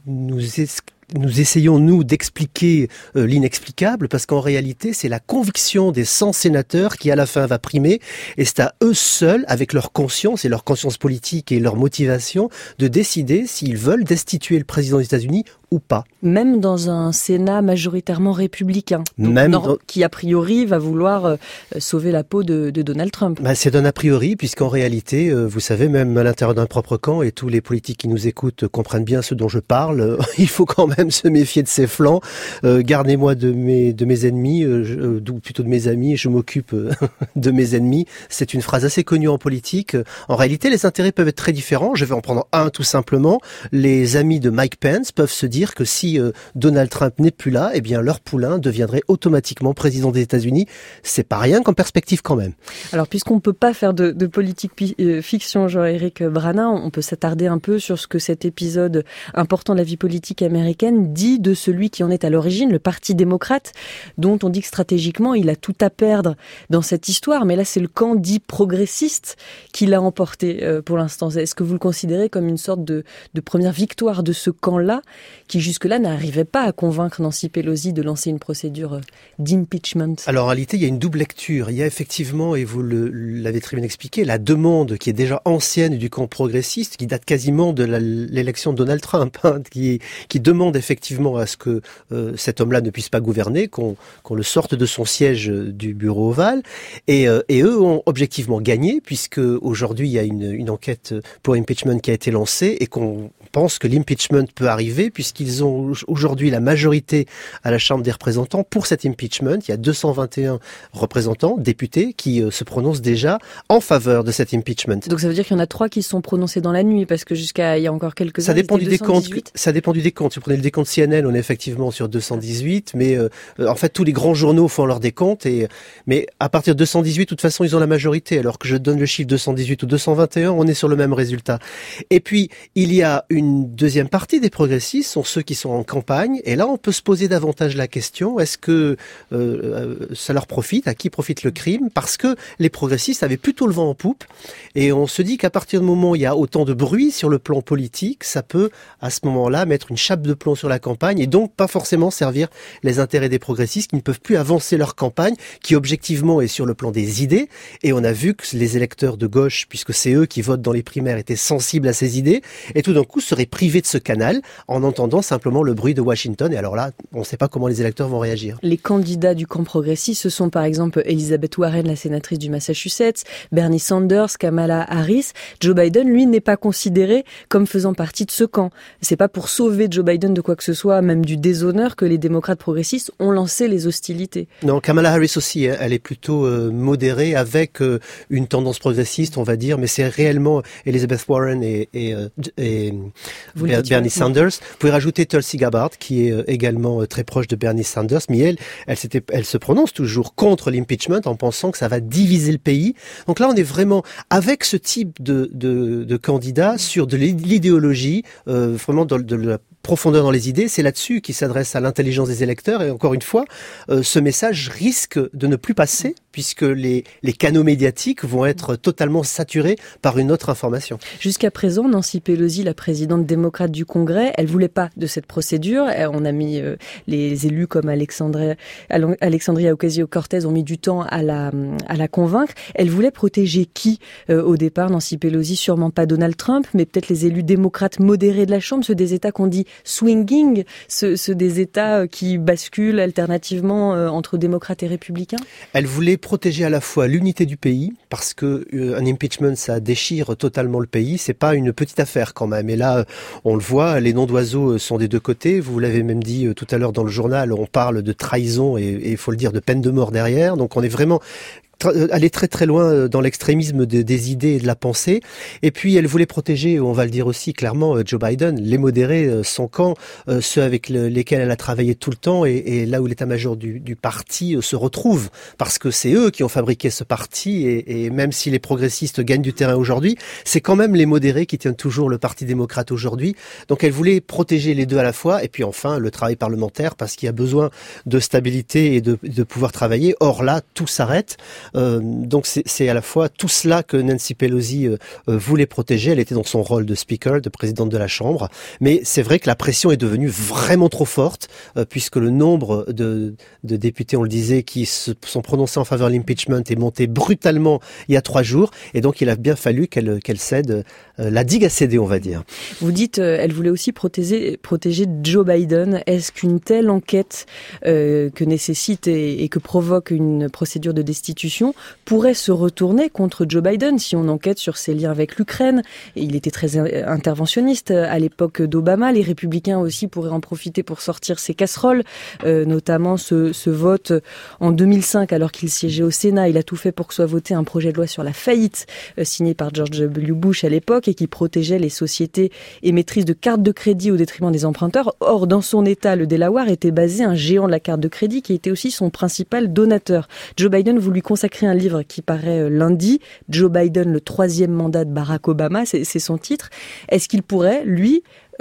essayons, nous, d'expliquer l'inexplicable, parce qu'en réalité, c'est la conviction des 100 sénateurs qui, à la fin, va primer, et c'est à eux seuls, avec leur conscience et leur conscience politique et leur motivation, de décider s'ils veulent destituer le président des États-Unis ou pas. Même dans un Sénat majoritairement républicain, qui a priori va vouloir sauver la peau de Donald Trump. C'est d'un a priori, puisqu'en réalité, vous savez, même à l'intérieur d'un propre camp, et tous les politiques qui nous écoutent comprennent bien ce dont je parle, il faut quand même se méfier de ses flancs. Gardez-moi de mes ennemis, ou plutôt de mes amis, je m'occupe de mes ennemis. C'est une phrase assez connue en politique. En réalité, les intérêts peuvent être très différents. Je vais en prendre un tout simplement. Les amis de Mike Pence peuvent se dire que si Donald Trump n'est plus là, eh bien leur poulain deviendrait automatiquement président des États-Unis. C'est pas rien comme perspective quand même. Alors puisqu'on peut pas faire de politique fiction, Jean-Éric Branin, on peut s'attarder un peu sur ce que cet épisode important de la vie politique américaine dit de celui qui en est à l'origine, le Parti démocrate, dont on dit que stratégiquement il a tout à perdre dans cette histoire. Mais là, c'est le camp dit progressiste qui l'a emporté pour l'instant. Est-ce que vous le considérez comme une sorte de première victoire de ce camp-là, qui jusque-là n'arrivait pas à convaincre Nancy Pelosi de lancer une procédure d'impeachment? Alors en réalité, il y a une double lecture. Il y a effectivement, et vous l'avez très bien expliqué, la demande qui est déjà ancienne du camp progressiste, qui date quasiment de l'élection de Donald Trump, qui demande effectivement à ce que cet homme-là ne puisse pas gouverner, qu'on le sorte de son siège du bureau ovale. Et eux ont objectivement gagné, puisque aujourd'hui il y a une enquête pour impeachment qui a été lancée, et qu'on pense que l'impeachment peut arriver, puisqu'ils ont aujourd'hui la majorité à la Chambre des représentants pour cet impeachment. Il y a 221 représentants, députés, qui se prononcent déjà en faveur de cet impeachment. Donc ça veut dire qu'il y en a 3 qui se sont prononcés dans la nuit, parce que jusqu'à il y a encore quelques heures, ça dépend du décompte. Ça dépend du décompte. Si vous prenez le décompte CNN, on est effectivement sur 218, mais en fait tous les grands journaux font leur décompte, mais à partir de 218, de toute façon, ils ont la majorité. Alors que je donne le chiffre 218 ou 221, on est sur le même résultat. Et puis il y a une deuxième partie des progressistes, sont ceux qui sont en campagne, et là on peut se poser davantage la question, est-ce que ça leur profite, à qui profite le crime? Parce que les progressistes avaient plutôt le vent en poupe, et on se dit qu'à partir du moment où il y a autant de bruit sur le plan politique, ça peut à ce moment-là mettre une chape de plomb sur la campagne, et donc pas forcément servir les intérêts des progressistes qui ne peuvent plus avancer leur campagne, qui objectivement est sur le plan des idées, et on a vu que les électeurs de gauche, puisque c'est eux qui votent dans les primaires, étaient sensibles à ces idées, et tout d'un coup seraient privés de ce canal en entendant simplement le bruit de Washington. Et alors là, on ne sait pas comment les électeurs vont réagir. Les candidats du camp progressiste, ce sont par exemple Elizabeth Warren, la sénatrice du Massachusetts, Bernie Sanders, Kamala Harris. Joe Biden, lui, n'est pas considéré comme faisant partie de ce camp. C'est pas pour sauver Joe Biden de quoi que ce soit, même du déshonneur, que les démocrates progressistes ont lancé les hostilités. Non, Kamala Harris aussi, elle est plutôt modérée, avec une tendance progressiste, on va dire, mais c'est réellement Elizabeth Warren et Bernie Sanders. Vous pouvez rajouter Tulsi Gabbard, qui est également très proche de Bernie Sanders, mais elle se prononce toujours contre l'impeachment en pensant que ça va diviser le pays. Donc là, on est vraiment avec ce type de candidat sur de l'idéologie, vraiment de la profondeur dans les idées. C'est là-dessus qu'il s'adresse à l'intelligence des électeurs, et encore une fois, ce message risque de ne plus passer, puisque les canaux médiatiques vont être totalement saturés par une autre information. Jusqu'à présent, Nancy Pelosi, la présidente démocrate du Congrès, elle voulait pas de cette procédure. On a mis les élus comme Alexandria Ocasio-Cortez ont mis du temps à la convaincre. Elle voulait protéger qui au départ, Nancy Pelosi? Sûrement pas Donald Trump, mais peut-être les élus démocrates modérés de la Chambre, ceux des États qu'on dit swinging, ceux des États qui basculent alternativement entre démocrates et républicains? Elle voulait protéger à la fois l'unité du pays, parce que un impeachment, ça déchire totalement le pays. C'est pas une petite affaire quand même. Et là, on le voit, les noms d'oiseaux sont des deux côtés. Vous l'avez même dit tout à l'heure dans le journal, on parle de trahison et il faut le dire, de peine de mort derrière. Donc on est vraiment aller très très loin dans l'extrémisme des idées et de la pensée. Et puis elle voulait protéger, on va le dire aussi clairement, Joe Biden, les modérés, son camp, ceux avec lesquels elle a travaillé tout le temps et là où l'état-major du parti se retrouve, parce que c'est eux qui ont fabriqué ce parti et même si les progressistes gagnent du terrain aujourd'hui, c'est quand même les modérés qui tiennent toujours le Parti démocrate aujourd'hui. Donc elle voulait protéger les deux à la fois et puis enfin le travail parlementaire parce qu'il y a besoin de stabilité et de pouvoir travailler. Or là, tout s'arrête. Donc c'est à la fois tout cela que Nancy Pelosi voulait protéger. Elle était dans son rôle de speaker, de présidente de la Chambre. Mais c'est vrai que la pression est devenue vraiment trop forte puisque le nombre de députés, on le disait, qui se sont prononcés en faveur de l'impeachment est monté brutalement il y a 3 jours. Et donc il a bien fallu qu'elle cède. La digue a cédé, on va dire. Vous dites, elle voulait aussi protéger Joe Biden. Est-ce qu'une telle enquête que nécessite et que provoque une procédure de destitution pourrait se retourner contre Joe Biden si on enquête sur ses liens avec l'Ukraine? Et il était très interventionniste à l'époque d'Obama. Les républicains aussi pourraient en profiter pour sortir ses casseroles, notamment ce vote en 2005 alors qu'il siégeait au Sénat. Il a tout fait pour que soit voté un projet de loi sur la faillite signé par George W. Bush à l'époque et qui protégeait les sociétés émettrices de cartes de crédit au détriment des emprunteurs. Or, dans son État, le Delaware était basé un géant de la carte de crédit qui était aussi son principal donateur. Joe Biden voulait consacrer un livre qui paraît lundi, Joe Biden, le 3e mandat de Barack Obama, c'est son titre. Est-ce qu'il pourrait, lui,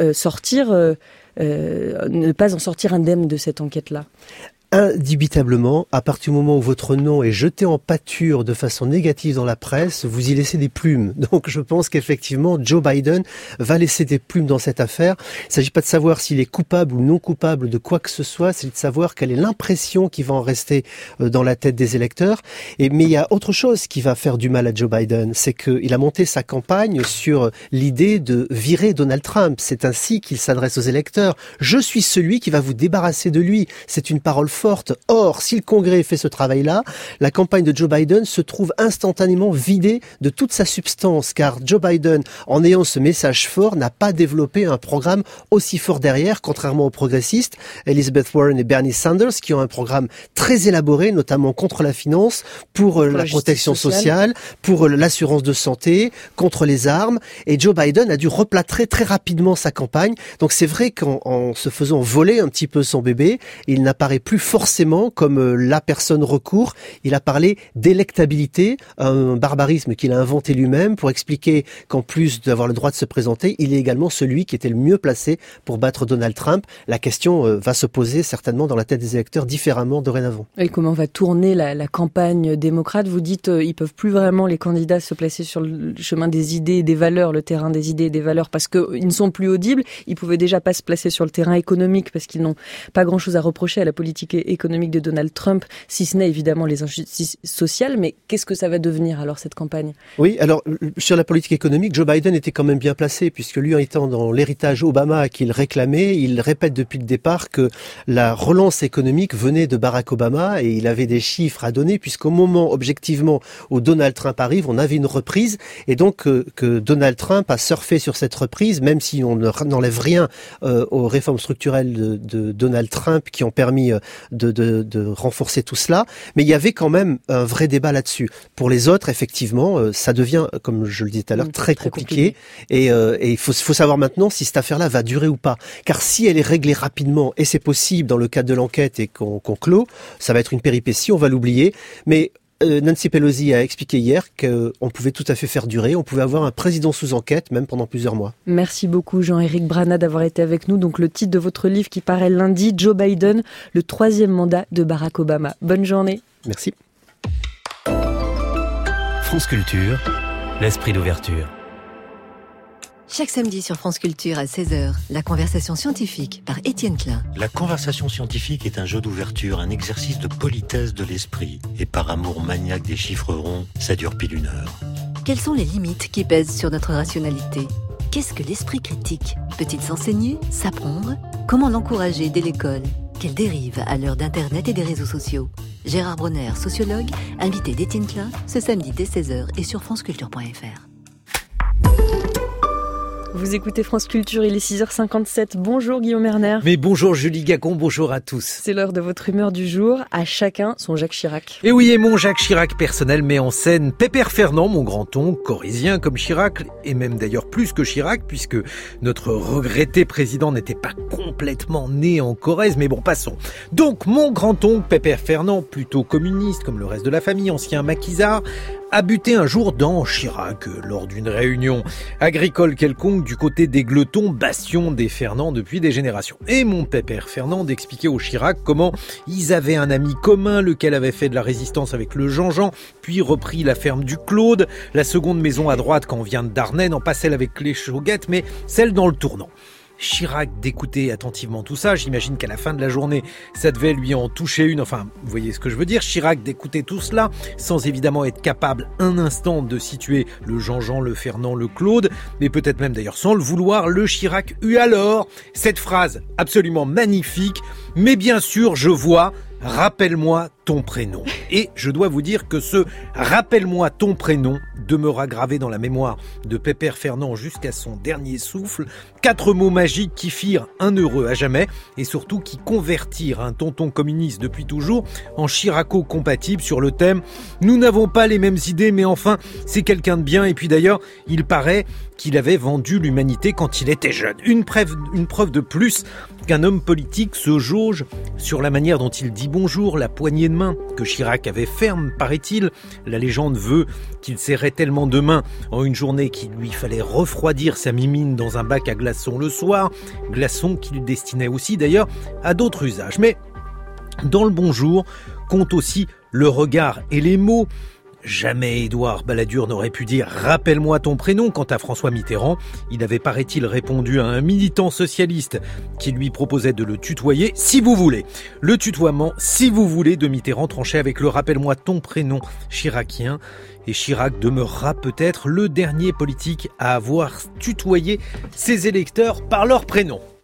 ne pas en sortir indemne de cette enquête-là? Indubitablement, à partir du moment où votre nom est jeté en pâture de façon négative dans la presse, vous y laissez des plumes. Donc je pense qu'effectivement, Joe Biden va laisser des plumes dans cette affaire. Il ne s'agit pas de savoir s'il est coupable ou non coupable de quoi que ce soit, c'est de savoir quelle est l'impression qui va en rester dans la tête des électeurs. Mais il y a autre chose qui va faire du mal à Joe Biden, c'est qu'il a monté sa campagne sur l'idée de virer Donald Trump. C'est ainsi qu'il s'adresse aux électeurs. Je suis celui qui va vous débarrasser de lui. C'est une parole forte. Or, si le Congrès fait ce travail-là, la campagne de Joe Biden se trouve instantanément vidée de toute sa substance, car Joe Biden, en ayant ce message fort, n'a pas développé un programme aussi fort derrière, contrairement aux progressistes, Elizabeth Warren et Bernie Sanders, qui ont un programme très élaboré, notamment contre la finance, pour la protection sociale, pour l'assurance de santé, contre les armes, et Joe Biden a dû replâtrer très rapidement sa campagne. Donc c'est vrai qu'en se faisant voler un petit peu son bébé, il n'apparaît plus forcément comme la personne recours. Il a parlé d'électabilité, un barbarisme qu'il a inventé lui-même pour expliquer qu'en plus d'avoir le droit de se présenter, il est également celui qui était le mieux placé pour battre Donald Trump. La question va se poser certainement dans la tête des électeurs différemment dorénavant. Et comment va tourner la campagne démocrate? Vous dites ils peuvent plus vraiment, les candidats, se placer sur le chemin des idées et des valeurs, le terrain des idées et des valeurs, parce qu'ils ne sont plus audibles. Ils pouvaient déjà pas se placer sur le terrain économique parce qu'ils n'ont pas grand-chose à reprocher à la politique économique de Donald Trump, si ce n'est évidemment les injustices sociales. Mais qu'est-ce que ça va devenir alors, cette campagne? Oui, alors sur la politique économique, Joe Biden était quand même bien placé, puisque lui, en étant dans l'héritage Obama qu'il réclamait, il répète depuis le départ que la relance économique venait de Barack Obama et il avait des chiffres à donner, puisqu'au moment, objectivement, où Donald Trump arrive, on avait une reprise, et donc que Donald Trump a surfé sur cette reprise, même si on n'enlève rien aux réformes structurelles de Donald Trump qui ont permis de renforcer tout cela, mais il y avait quand même un vrai débat là-dessus. Pour les autres, effectivement, ça devient, comme je le disais tout à l'heure, très compliqué. Et il faut savoir maintenant si cette affaire-là va durer ou pas. Car si elle est réglée rapidement, et c'est possible dans le cadre de l'enquête et qu'on clôt, ça va être une péripétie, on va l'oublier. Mais Nancy Pelosi a expliqué hier qu'on pouvait tout à fait faire durer, on pouvait avoir un président sous enquête, même pendant plusieurs mois. Merci beaucoup Jean-Éric Brana d'avoir été avec nous. Donc le titre de votre livre qui paraît lundi, Joe Biden, le 3e mandat de Barack Obama. Bonne journée. Merci. France Culture, l'esprit d'ouverture. Chaque samedi sur France Culture à 16h, la conversation scientifique par Étienne Klein. La conversation scientifique est un jeu d'ouverture, un exercice de politesse de l'esprit. Et par amour maniaque des chiffres ronds, ça dure pile 1 heure. Quelles sont les limites qui pèsent sur notre rationalité? Qu'est-ce que l'esprit critique? Peut-il s'enseigner, s'apprendre? Comment l'encourager dès l'école? Quelles dérives à l'heure d'Internet et des réseaux sociaux? Gérard Bronner, sociologue, invité d'Étienne Klein, ce samedi dès 16h et sur franceculture.fr. Vous écoutez France Culture, il est 6h57. Bonjour Guillaume Erner. Mais bonjour Julie Gacon, bonjour à tous. C'est l'heure de votre humeur du jour. À chacun son Jacques Chirac. Et oui, et mon Jacques Chirac personnel met en scène Pépère Fernand, mon grand-oncle, corrézien comme Chirac, et même d'ailleurs plus que Chirac, puisque notre regretté président n'était pas complètement né en Corrèze, mais bon, passons. Donc, mon grand-oncle Pépère Fernand, plutôt communiste comme le reste de la famille, ancien maquisard, a buté un jour dans Chirac, lors d'une réunion agricole quelconque du côté des Gletons, bastion des Fernand depuis des générations. Et mon pépère Fernand d'expliquer au Chirac comment ils avaient un ami commun, lequel avait fait de la résistance avec le Jean-Jean, puis repris la ferme du Claude, la seconde maison à droite quand on vient de Darnène, en pas celle avec les Chauguettes, mais celle dans le tournant. Chirac d'écouter attentivement tout ça, j'imagine qu'à la fin de la journée, ça devait lui en toucher une, enfin, vous voyez ce que je veux dire, Chirac d'écouter tout cela, sans évidemment être capable un instant de situer le Jean-Jean, le Fernand, le Claude, mais peut-être même d'ailleurs sans le vouloir, le Chirac eut alors cette phrase absolument magnifique, mais bien sûr je vois, rappelle-moi ton prénom. Et je dois vous dire que ce « rappelle-moi ton prénom » demeura gravé dans la mémoire de Pépère Fernand jusqu'à son dernier souffle. 4 mots magiques qui firent un heureux à jamais et surtout qui convertirent un tonton communiste depuis toujours en chiraco-compatible sur le thème « Nous n'avons pas les mêmes idées mais enfin c'est quelqu'un de bien » et puis d'ailleurs il paraît qu'il avait vendu l'humanité quand il était jeune. Une preuve de plus qu'un homme politique se jauge sur la manière dont il dit bonjour, la poignée de main que Chirac avait ferme, paraît-il. La légende veut qu'il serrait tellement de mains en une journée qu'il lui fallait refroidir sa mimine dans un bac à glaçons le soir, glaçons qu'il destinait aussi d'ailleurs à d'autres usages. Mais dans le bonjour compte aussi le regard et les mots. Jamais Édouard Balladur n'aurait pu dire « Rappelle-moi ton prénom » quant à François Mitterrand. Il avait, paraît-il, répondu à un militant socialiste qui lui proposait de le tutoyer « si vous voulez ». Le tutoiement « si vous voulez » de Mitterrand tranchait avec le « Rappelle-moi ton prénom » chiracien. Et Chirac demeurera peut-être le dernier politique à avoir tutoyé ses électeurs par leur prénom.